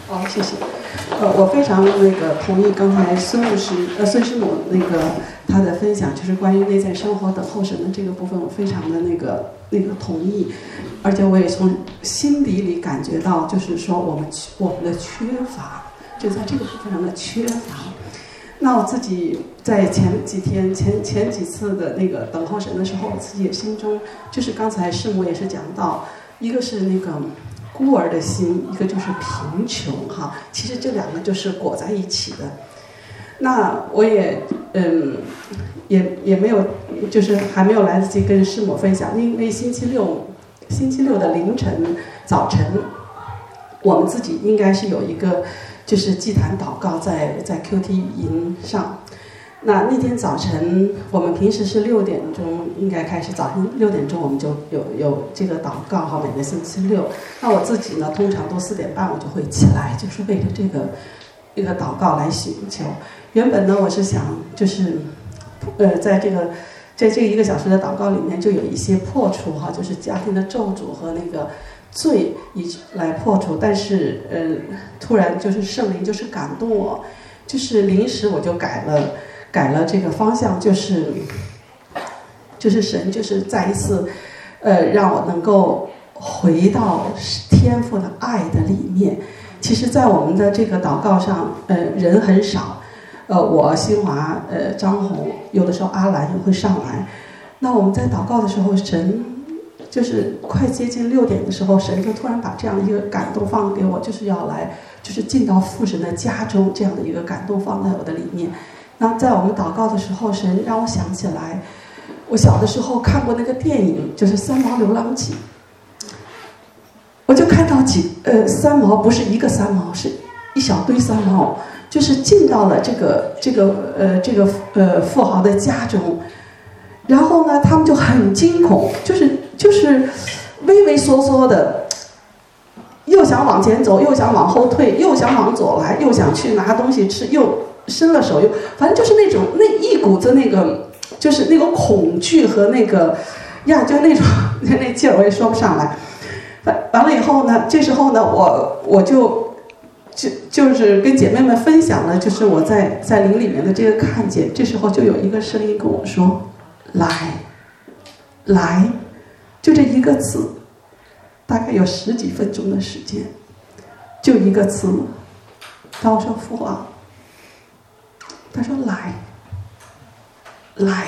哦，谢谢。呃，我非常那个同意刚才孙牧师呃孙师母那个他的分享，就是关于内在生活等候神的这个部分，我非常的那个那个同意，而且我也从心底里感觉到，就是说我们我们的缺乏，就在这个部分上的缺乏。那我自己在前几天前前几次的那个等候神的时候，我自己也心中就是刚才师母也是讲到，一个是那个孤儿的心，一个就是贫穷哈，其实这两个就是裹在一起的。那我也嗯也也没有，就是还没有来得及跟师母分享，因为星期六星期六的凌晨早晨，我们自己应该是有一个就是祭坛祷告在在 Q T 营上。那那天早晨，我们平时是六点钟应该开始，早晨六点钟我们就有有这个祷告哈，每个星期六。那我自己呢，通常都四点半我就会起来，就是为了这个一个祷告来寻求。原本呢，我是想就是呃，在这个在这一个小时的祷告里面，就有一些破除哈，就是家庭的咒诅和那个罪以来破除。但是呃，突然就是圣灵就是感动我，就是临时我就改了。改了这个方向，就是就是神就是再一次呃让我能够回到天父的爱的里面。其实在我们的这个祷告上呃人很少，呃我新华呃张红，有的时候阿兰也会上来。那我们在祷告的时候，神就是快接近六点的时候，神就突然把这样一个感动放给我，就是要来就是进到父神的家中，这样的一个感动放在我的里面。那在我们祷告的时候，神让我想起来，我小的时候看过那个电影，就是《三毛流浪记》。我就看到几呃三毛，不是一个三毛，是一小堆三毛，就是进到了这个这个呃这个呃富豪的家中，然后呢，他们就很惊恐，就是就是畏畏缩缩的，又想往前走，又想往后退，又想往左来，又想去拿东西吃，又伸了手，又反正就是那种那一股子那个，就是那个恐惧和那个呀，就那种那劲儿，我也说不上来。完完了以后呢，这时候呢，我我就就就是跟姐妹们分享了，就是我在在灵里面的这个看见。这时候就有一个声音跟我说：“来，来。”就这一个字，大概有十几分钟的时间，就一个字。当我说父啊。他说来来，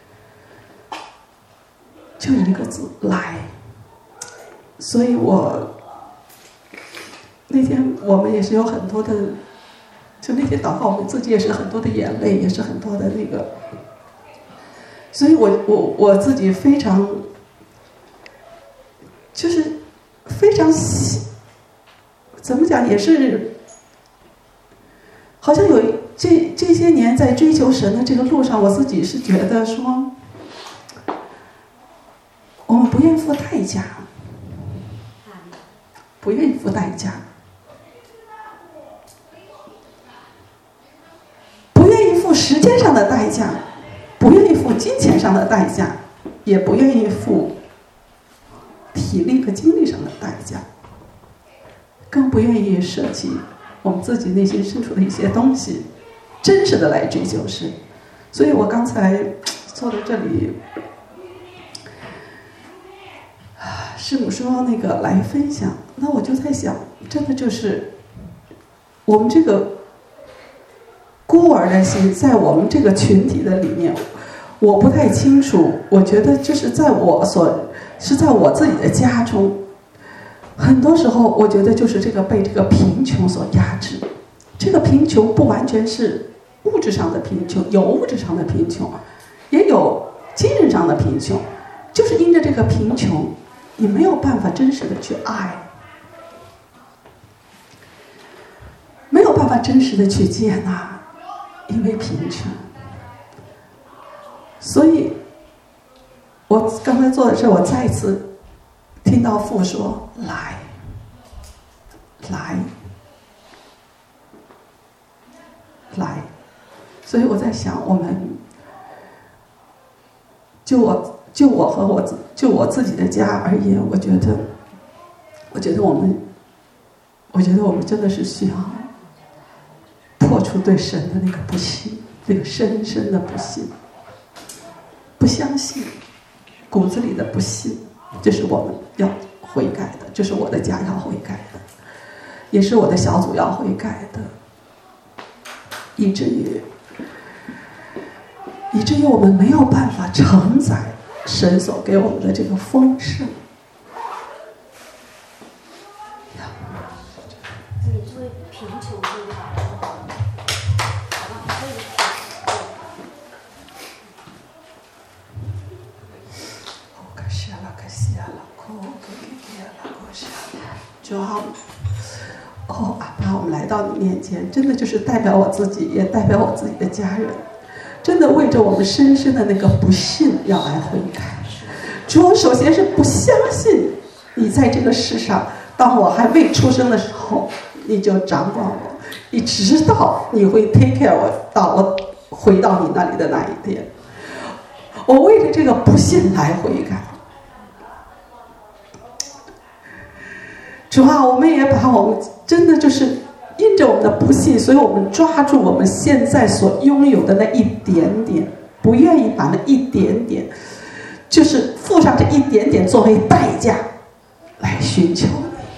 就一个字来。所以我那天我们也是有很多的，就那天祷告我们自己也是很多的眼泪，也是很多的那个。所以我我我自己非常就是非常怎么讲，也是好像有这这些年在追求神的这个路上，我自己是觉得说，我们不愿付代价，不愿意付代价，不愿意付时间上的代价，不愿意付金钱上的代价，也不愿意付体力和精力上的代价，更不愿意舍弃我们自己内心深处的一些东西，真实的来追求神。所以我刚才坐在这里，师母说那个来分享，那我就在想，真的就是我们这个孤儿的心，在我们这个群体的里面，我不太清楚。我觉得就是在我所是在我自己的家中，很多时候我觉得就是这个被这个贫穷所压制。这个贫穷不完全是物质上的贫穷，有物质上的贫穷，也有精神上的贫穷，就是因着这个贫穷，你没有办法真实的去爱，没有办法真实的去接纳，因为贫穷。所以我刚才做的时候，我再一次听到父说来来来，所以我在想，我们就我就我和我就我自己的家而言，我觉得我觉得我们我觉得我们真的是需要破除对神的那个不信，那个深深的不信，不相信，骨子里的不信，这是我们要悔改的，这是我的家要悔改的，也是我的小组要悔改的，以至于以至于我们没有办法承载神所给我们的这个丰盛。 你作为贫穷这一块， 主啊，哦，阿爸，我们来到你面前，真的就是代表我自己，也代表我自己的家人，真的为着我们深深的那个不信要来悔改。主，我首先是不相信你在这个世上，当我还未出生的时候，你就掌管我，你知道你会 take care 我到我回到你那里的那一天。我为着这个不信来悔改。主啊，我们也把我们真的就是因着我们的不信，所以我们抓住我们现在所拥有的那一点点，不愿意把那一点点，就是付上这一点点作为代价来寻求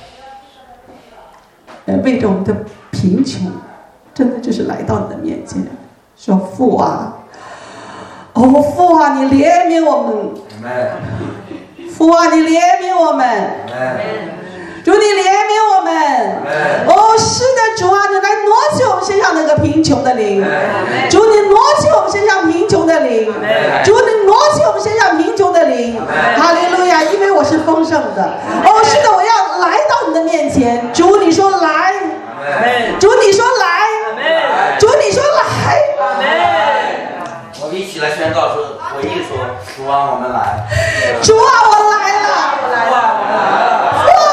你。呃，为着我们的贫穷，真的就是来到你的面前，说父啊，哦父啊，你怜悯我们，父啊，你怜悯我们。主，你怜悯我们。哦，是的，主啊，你来挪去我们身上那个贫穷的灵。主，你挪去我们身上贫穷的灵。主，你挪去我们身上贫穷的灵。哈利路亚！因为我是丰盛的。哦，是的，我要来到你的面前。主，你说来。主，你说来。主，你说来。 我们一起来宣告说，我一说，主啊，我们来。 主啊，我来了。 主啊，我来了。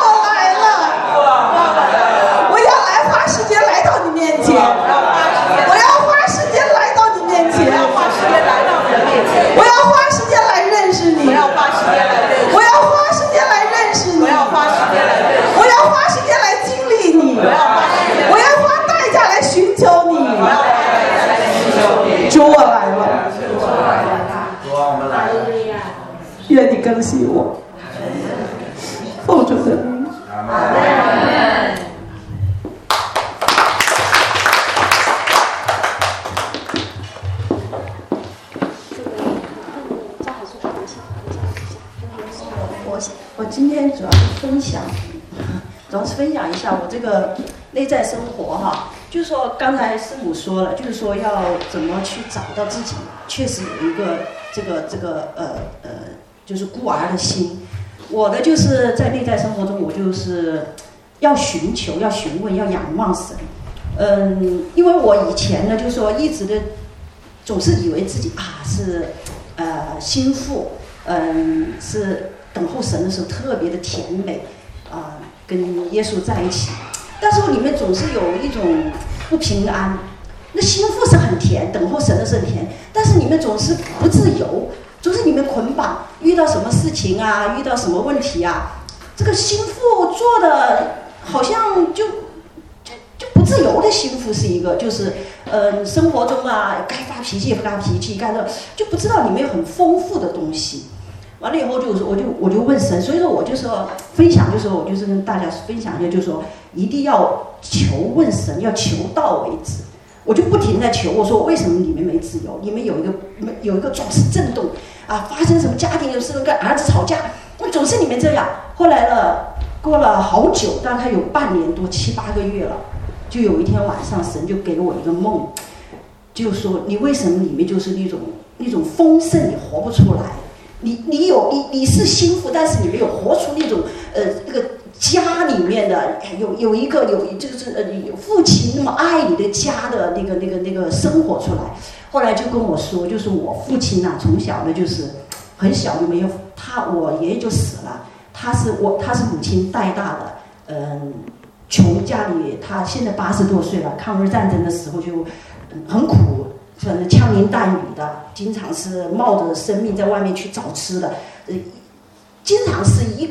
面前，我要花时间来到你面前，我要花时间来认识你，我要花时间来认识你，我要花时间来认识你，我要花时间来认识你，我要花时间来经历你，我要花代价来寻求你。主，我来了， 主啊，我们来了， 愿你更新我，奉主的名。阿门。 我今天主要是分享，主要是分享一下我这个内在生活哈。就是说，刚才师母说了，就是说要怎么去找到自己，确实有一个这个这个呃呃，就是孤儿的心。我的就是在内在生活中，我就是要寻求、要询问、要仰望神。嗯，因为我以前呢，就是说一直的总是以为自己啊是呃心腹，嗯是。等候神的时候特别的甜美，啊、呃，跟耶稣在一起，但是我里面总是有一种不平安。那心腹是很甜，等候神的是很甜，但是里面总是不自由，总是里面捆绑。遇到什么事情啊，遇到什么问题啊，这个心腹做的好像就就就不自由的心腹是一个，就是呃生活中啊该发脾气发脾气，该的就不知道里面有很丰富的东西。完了以后就我就我就问神，所以说我就说分享，就说我就是跟大家分享一下，就是说一定要求问神，要求到为止。我就不停在求，我说为什么你们没自由？你们有一个有一个总是震动啊，发生什么家庭有事，跟儿子吵架，我总是你们这样。后来了，过了好久，大概有半年多七八个月了，就有一天晚上，神就给我一个梦，就说你为什么里面就是那种那种丰盛，你活不出来。你你有你你是心腹，但是你没有活出那种呃那个家里面的有有一个有就是呃有父亲那么爱你的家的那个那个那个生活出来。后来就跟我说，就是我父亲呐、啊，从小呢就是很小就没有他，我爷爷就死了，他是我他是母亲带大的，嗯，穷，家里他现在八十多岁了，抗日战争的时候就、嗯、很苦。反正枪林弹雨的，经常是冒着生命在外面去找吃的，呃，经常是一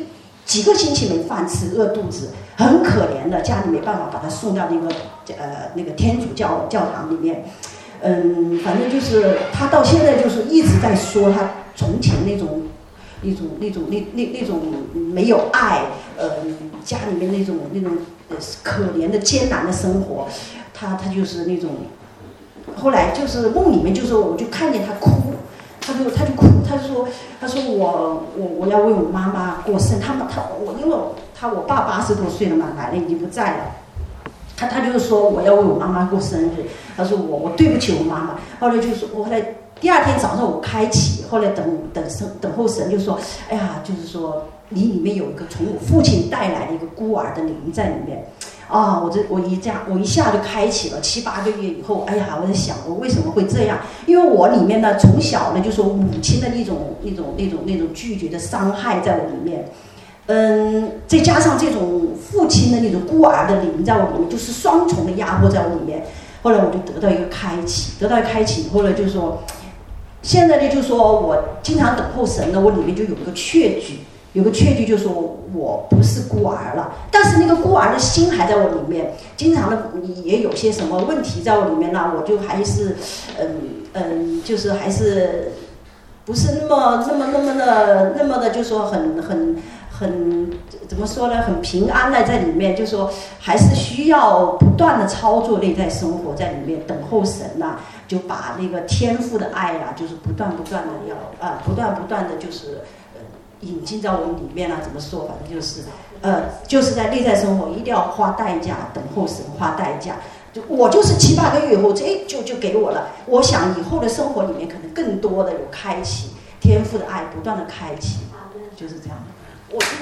几个星期没饭吃，饿肚子，很可怜的，家里没办法把他送到那个呃那个天主教教堂里面。嗯，反正就是他到现在就是一直在说他从前那种。那种那种那那那种没有爱，呃，家里面那种那种呃可怜的艰难的生活，他他就是那种，后来就是梦里面就说，我就看见他哭，他就他就哭，他就说他说我我我要为我妈妈过生，他们他我因为他我爸八十多岁了嘛，奶奶已经不在了。他他就是说我要为我妈妈过生日，他说我我对不起我妈妈。后来就说我后来第二天早上我开启，后来等等神等候神就说，哎呀，就是说你里面有一个从我父亲带来的一个孤儿的灵在里面，啊，我这我一这样我一下就开启了。七八个月以后，哎呀，我在想我为什么会这样？因为我里面呢从小呢就说母亲的那种那种那种那种拒绝的伤害在我里面。嗯，再加上这种父亲的那种孤儿的灵在我里面，就是双重的压迫在我里面。后来我就得到一个开启，得到一个开启以后呢，就说，现在呢就说我经常等候神呢，我里面就有一个确据，有个确据就说我不是孤儿了，但是那个孤儿的心还在我里面，经常的也有些什么问题在我里面呢，我就还是，嗯嗯，就是还是不是那么那么那么的那么的，就说很很。很怎么说呢？很平安的在里面，就说还是需要不断的操作内在生活在里面，等候神呐、啊，就把那个天父的爱呀、啊，就是不断不断的要啊、呃，不断不断的就是呃引进在我们里面啊。怎么说？反正就是呃，就是在内在生活一定要花代价，等候神花代价。就我就是七八个月以后，这就就给我了。我想以后的生活里面可能更多的有开启天父的爱，不断的开启，就是这样。我是，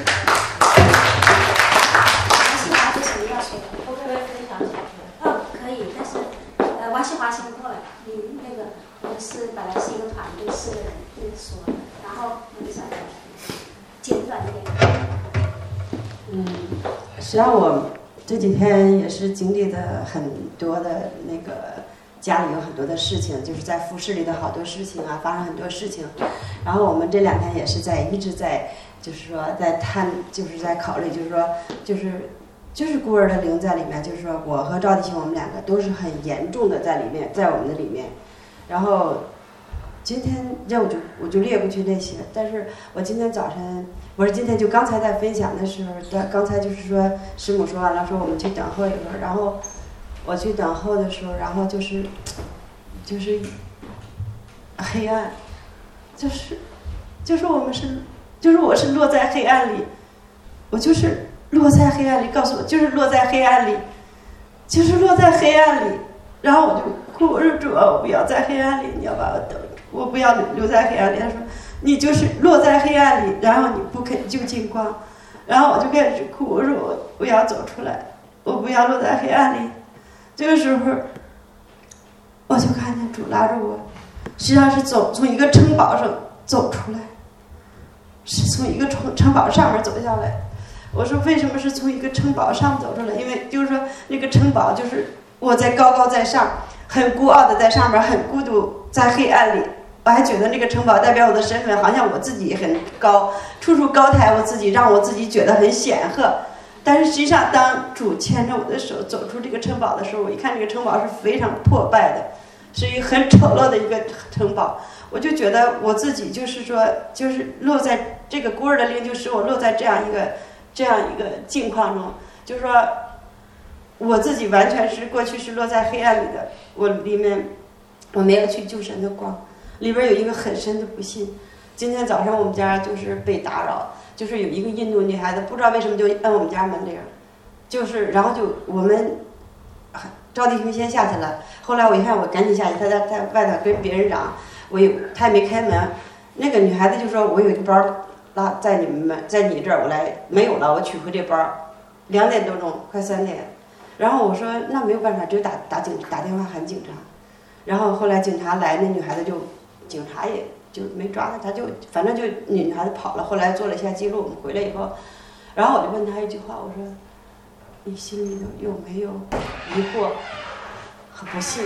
王新华是什么要说的？ 我可不可以分享一下？ 哦，可以，但是呃，王新华先过来，你那个我们是本来是一个团队，四个人一说，然后那个啥，简短一点。 嗯，实际上我这几天也是经历的很多的那个。家里有很多的事情，就是在复试里的好多事情啊，发生很多事情。然后我们这两天也是在一直在，就是说在探，就是在考虑，就是说，就是就是孤儿的灵在里面，就是说我和赵弟兄我们两个都是很严重的在里面，在我们的里面。然后今天这我就我就列过去那些，但是我今天早晨，我是今天就刚才在分享的时候，刚才就是说师母说完了，说我们去等候一会儿，然后。我去等候的时候，然后就是，就是黑暗，就是，就是我们是，就是我是落在黑暗里，我就是落在黑暗里，告诉我就是落在黑暗里，就是落在黑暗里，然后我就哭，我说主啊，我不要在黑暗里，你要把我等住，我不要留在黑暗里。他说你就是落在黑暗里，然后你不肯就近光，然后我就开始哭，我说我我要走出来，我不要落在黑暗里。这个时候，我就看见主拉着我，实际上是走从一个城堡上走出来，是从一个城城堡上面走下来。我说为什么是从一个城堡上走出来？因为就是说那个城堡就是我在高高在上，很孤傲的在上面，很孤独在黑暗里。我还觉得那个城堡代表我的身份，好像我自己很高，处处高抬我自己，让我自己觉得很显赫。但是实际上，当主牵着我的手走出这个城堡的时候，我一看这个城堡是非常破败的，是一个很丑陋的一个城堡。我就觉得我自己就是说，就是落在这个孤儿的灵，就使我落在这样一个这样一个境况中。就是说，我自己完全是过去是落在黑暗里的，我里面我没有去救神的光，里边有一个很深的不信。今天早上我们家就是被打扰。就是有一个印度女孩子，不知道为什么就摁我们家门铃，就是然后就我们赵弟兄先下去了，后来我一看我赶紧下去，他在在外头跟别人嚷，我有他也没开门，那个女孩子就说我有一个包拉在你们在你这儿，我来没有了，我取回这包，两点多钟快三点，然后我说那没有办法，只有打打警打电话喊警察，然后后来警察来，那女孩子就警察也。就没抓他，他就反正就女孩子跑了。后来做了一下记录，我们回来以后，然后我就问他一句话，我说：“你心里头有没有疑惑和不信？”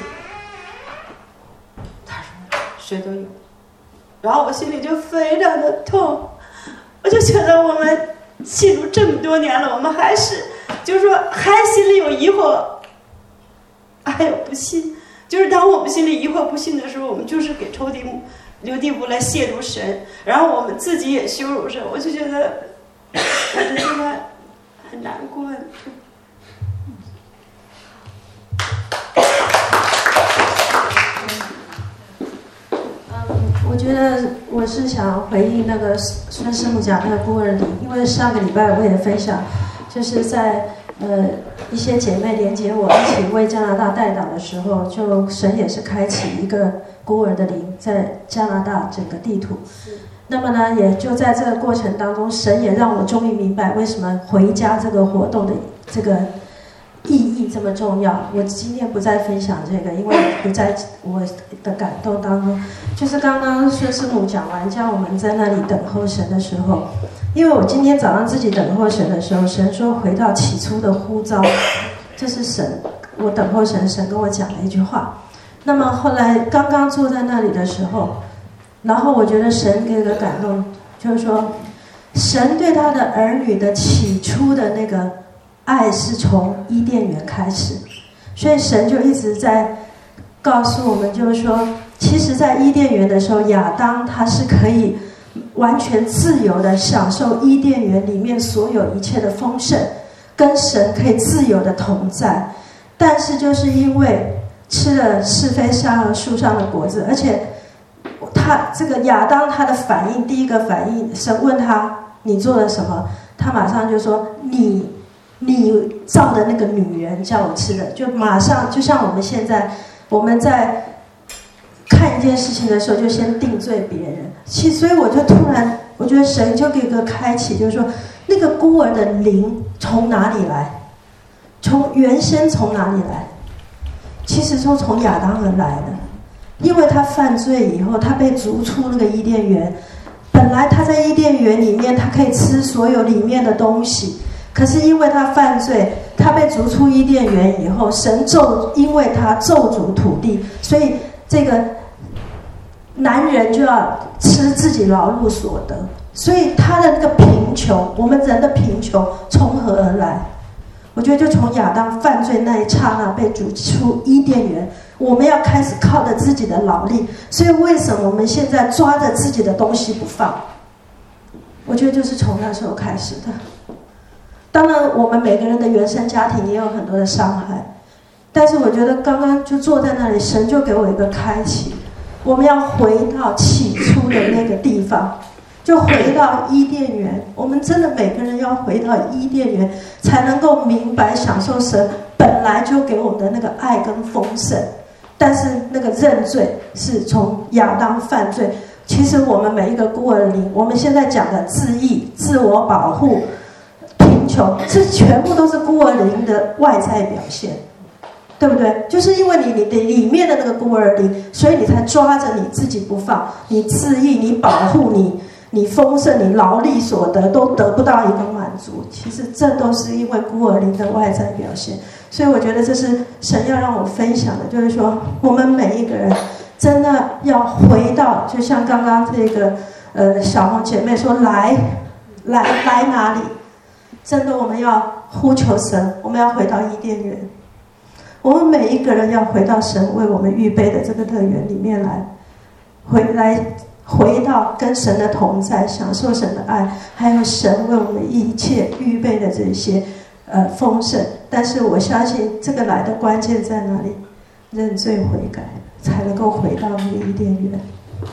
他说：“谁都有。”然后我心里就非常的痛，我就觉得我们信主这么多年了，我们还是就是说还心里有疑惑，还有不信。就是当我们心里疑惑不信的时候，我们就是给仇敌留地步来亵渎神，然后我们自己也羞辱神。我就觉得，我就觉得很难过。 我觉得我是想回应那个孙师母讲那个孤儿灵，因为上个礼拜我也分享，就是在呃一些姐妹连接我一起为加拿大代祷的时候，就神也是开启一个孤儿的灵在加拿大整个地图。那么呢，也就在这个过程当中，神也让我终于明白为什么回家这个活动的这个意义这么重要。我今天不再分享这个，因为不在我的感动当中。就是刚刚孙师母讲完，叫我们在那里等候神的时候，因为我今天早上自己等候神的时候，神说回到起初的呼召，这是神，我等候神，神跟我讲了一句话。那么后来刚刚坐在那里的时候，然后我觉得神给我的感动，就是说，神对他的儿女的起初的那个爱是从伊甸园开始，所以神就一直在告诉我们，就是说，其实在伊甸园的时候，亚当他是可以完全自由的享受伊甸园里面所有一切的丰盛，跟神可以自由的同在。但是就是因为吃了是非善恶树上的果子，而且他这个亚当他的反应，第一个反应，神问他你做了什么，他马上就说你你造的那个女人叫我吃的，就马上就像我们现在我们在看一件事情的时候就先定罪别人。其实所以我就突然我觉得神就给个开启，就是说那个孤儿的灵从哪里来，从原先从哪里来，其实都从亚当而来的。因为他犯罪以后，他被逐出那个伊甸园，本来他在伊甸园里面他可以吃所有里面的东西，可是因为他犯罪，他被逐出伊甸园以后，神咒，因为他咒诅土地，所以这个男人就要吃自己劳碌所得，所以他的那个贫穷，我们人的贫穷从何而来？我觉得就从亚当犯罪那一刹那被逐出伊甸园，我们要开始靠着自己的劳力。所以为什么我们现在抓着自己的东西不放？我觉得就是从那时候开始的。当然我们每个人的原生家庭也有很多的伤害，但是我觉得刚刚就坐在那里，神就给我一个开启，我们要回到起初的那个地方，就回到伊甸园。我们真的每个人要回到伊甸园，才能够明白享受神本来就给我们的那个爱跟丰盛。但是那个认罪是从亚当犯罪。其实我们每一个孤儿灵，我们现在讲的自义、自我保护、贫穷，这全部都是孤儿灵的外在表现，对不对？就是因为你你的里面的那个孤儿灵，所以你才抓着你自己不放，你自义，你保护你。你丰盛，你劳力所得都得不到一个满足，其实这都是因为孤儿灵的外在表现。所以我觉得这是神要让我分享的，就是说我们每一个人真的要回到，就像刚刚这个呃小红姐妹说，来来来哪里？真的我们要呼求神，我们要回到伊甸园，我们每一个人要回到神为我们预备的这个乐园里面来，回来。回到跟神的同在，享受神的爱，还有神为我们一切预备的这些呃丰盛。但是我相信这个来的关键在哪里？认罪悔改，才能够回到那个伊甸园。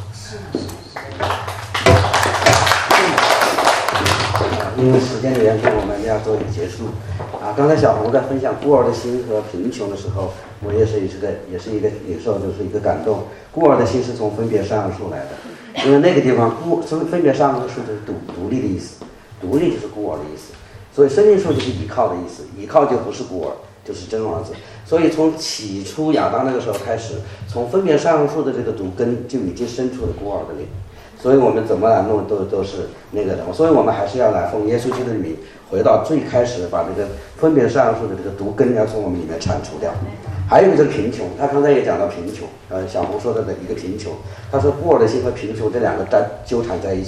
因为时间的缘故，我们要做一个结束。啊，刚才小红在分享孤儿的心和贫穷的时候，我也是一个也是一个领受，就是一个感动。孤儿的心是从分别善恶树来的，因为那个地方孤分别善恶树就是独独立的意思，独立就是孤儿的意思，所以生命树就是依靠的意思，依靠就不是孤儿，就是真儿子。所以从起初亚当那个时候开始，从分别善恶树的这个毒根就已经生出了孤儿的灵。所以我们怎么来弄都都是那个的，所以我们还是要来奉耶稣基督的名，回到最开始，把这个分别善恶树的这个毒根要从我们里面铲除掉。还有一个贫穷，他刚才也讲到贫穷，呃，小红说的一个贫穷，他说孤儿的心和贫穷这两个在纠缠在一起，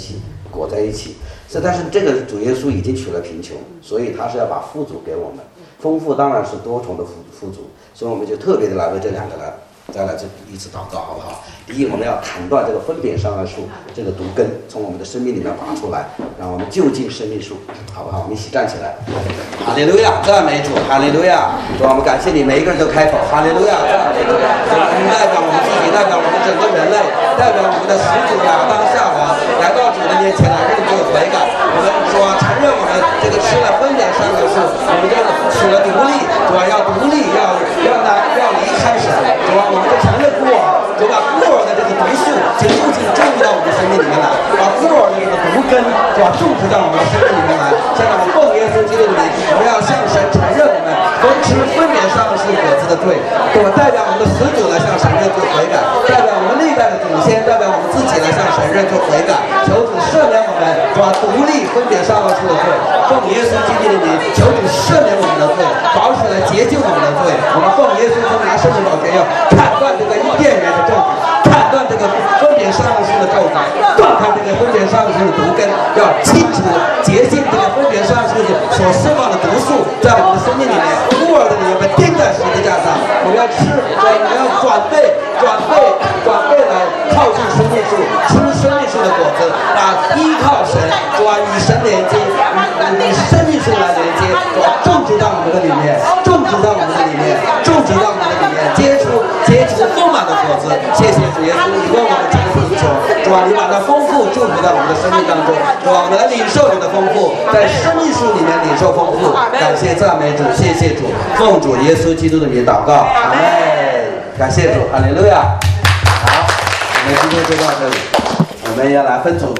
裹在一起。是，但是这个主耶稣已经取了贫穷，所以他是要把富足给我们。丰富当然是多重的富富足，所以我们就特别的来为这两个来再来这一次祷告，好不好？第一，我们要砍断这个分别善恶树这个毒根，从我们的生命里面拔出来，让我们就近生命树，好不好？我们一起站起来，哈利路亚，赞美主，哈利路亚！主，我们感谢你，每一个人都开口，哈利路亚，赞美主！代表我们自己，代表我们整个人类，代表我们的始祖亚当夏娃，来到主的面前来认罪悔改。我们说承认我们这个吃了分别善恶树，我们就取了独立，主要要独立，要要来要离开神，主要我们就承认孤儿，主把孤儿的这个毒素就就近种植到我们生命里面来，把孤儿的这个毒根主要种植到我们的生命里面来。现在我们奉耶稣基督的名，我们要向神承认我们都吃分别善恶树果子的罪，对吧？代表我们的始祖来向神认罪悔改，代表我们历代的祖先，代表我们自己来向神认罪悔改，求主赦免我们主要独立分别善恶树的罪，奉耶稣基督的名，求主赦免我们的罪，保守来洁净我们的罪。我们奉耶稣基督拿圣灵宝剑要砍断这个伊甸园的咒诅，砍断这个分别善恶树的咒诅，断开这个分别善恶树的毒根，要清除洁净这个分别善恶树所释放的毒素，在我们的生命里面，孤儿的里面被钉在十字架上。我们要吃，我们要转背，转背，转背来靠近生命树，吃生命树的果子，啊，依靠神，主啊，与神连接，与生命树来连接，主啊，种植到我们的里面，种植到我们的里面，种植到我们的里面，结出结出丰满的果子。谢谢主耶稣，你为我们这个贫穷，主啊，你把它丰富祝福在我们的生命当中，主啊，我们来领受你的丰富，在生命树里面领受丰富。感谢赞美主，谢谢主，奉主耶稣基督的名祷告，阿门。感谢主，哈利路亚。好，我们今天就到这里，我们要来分组。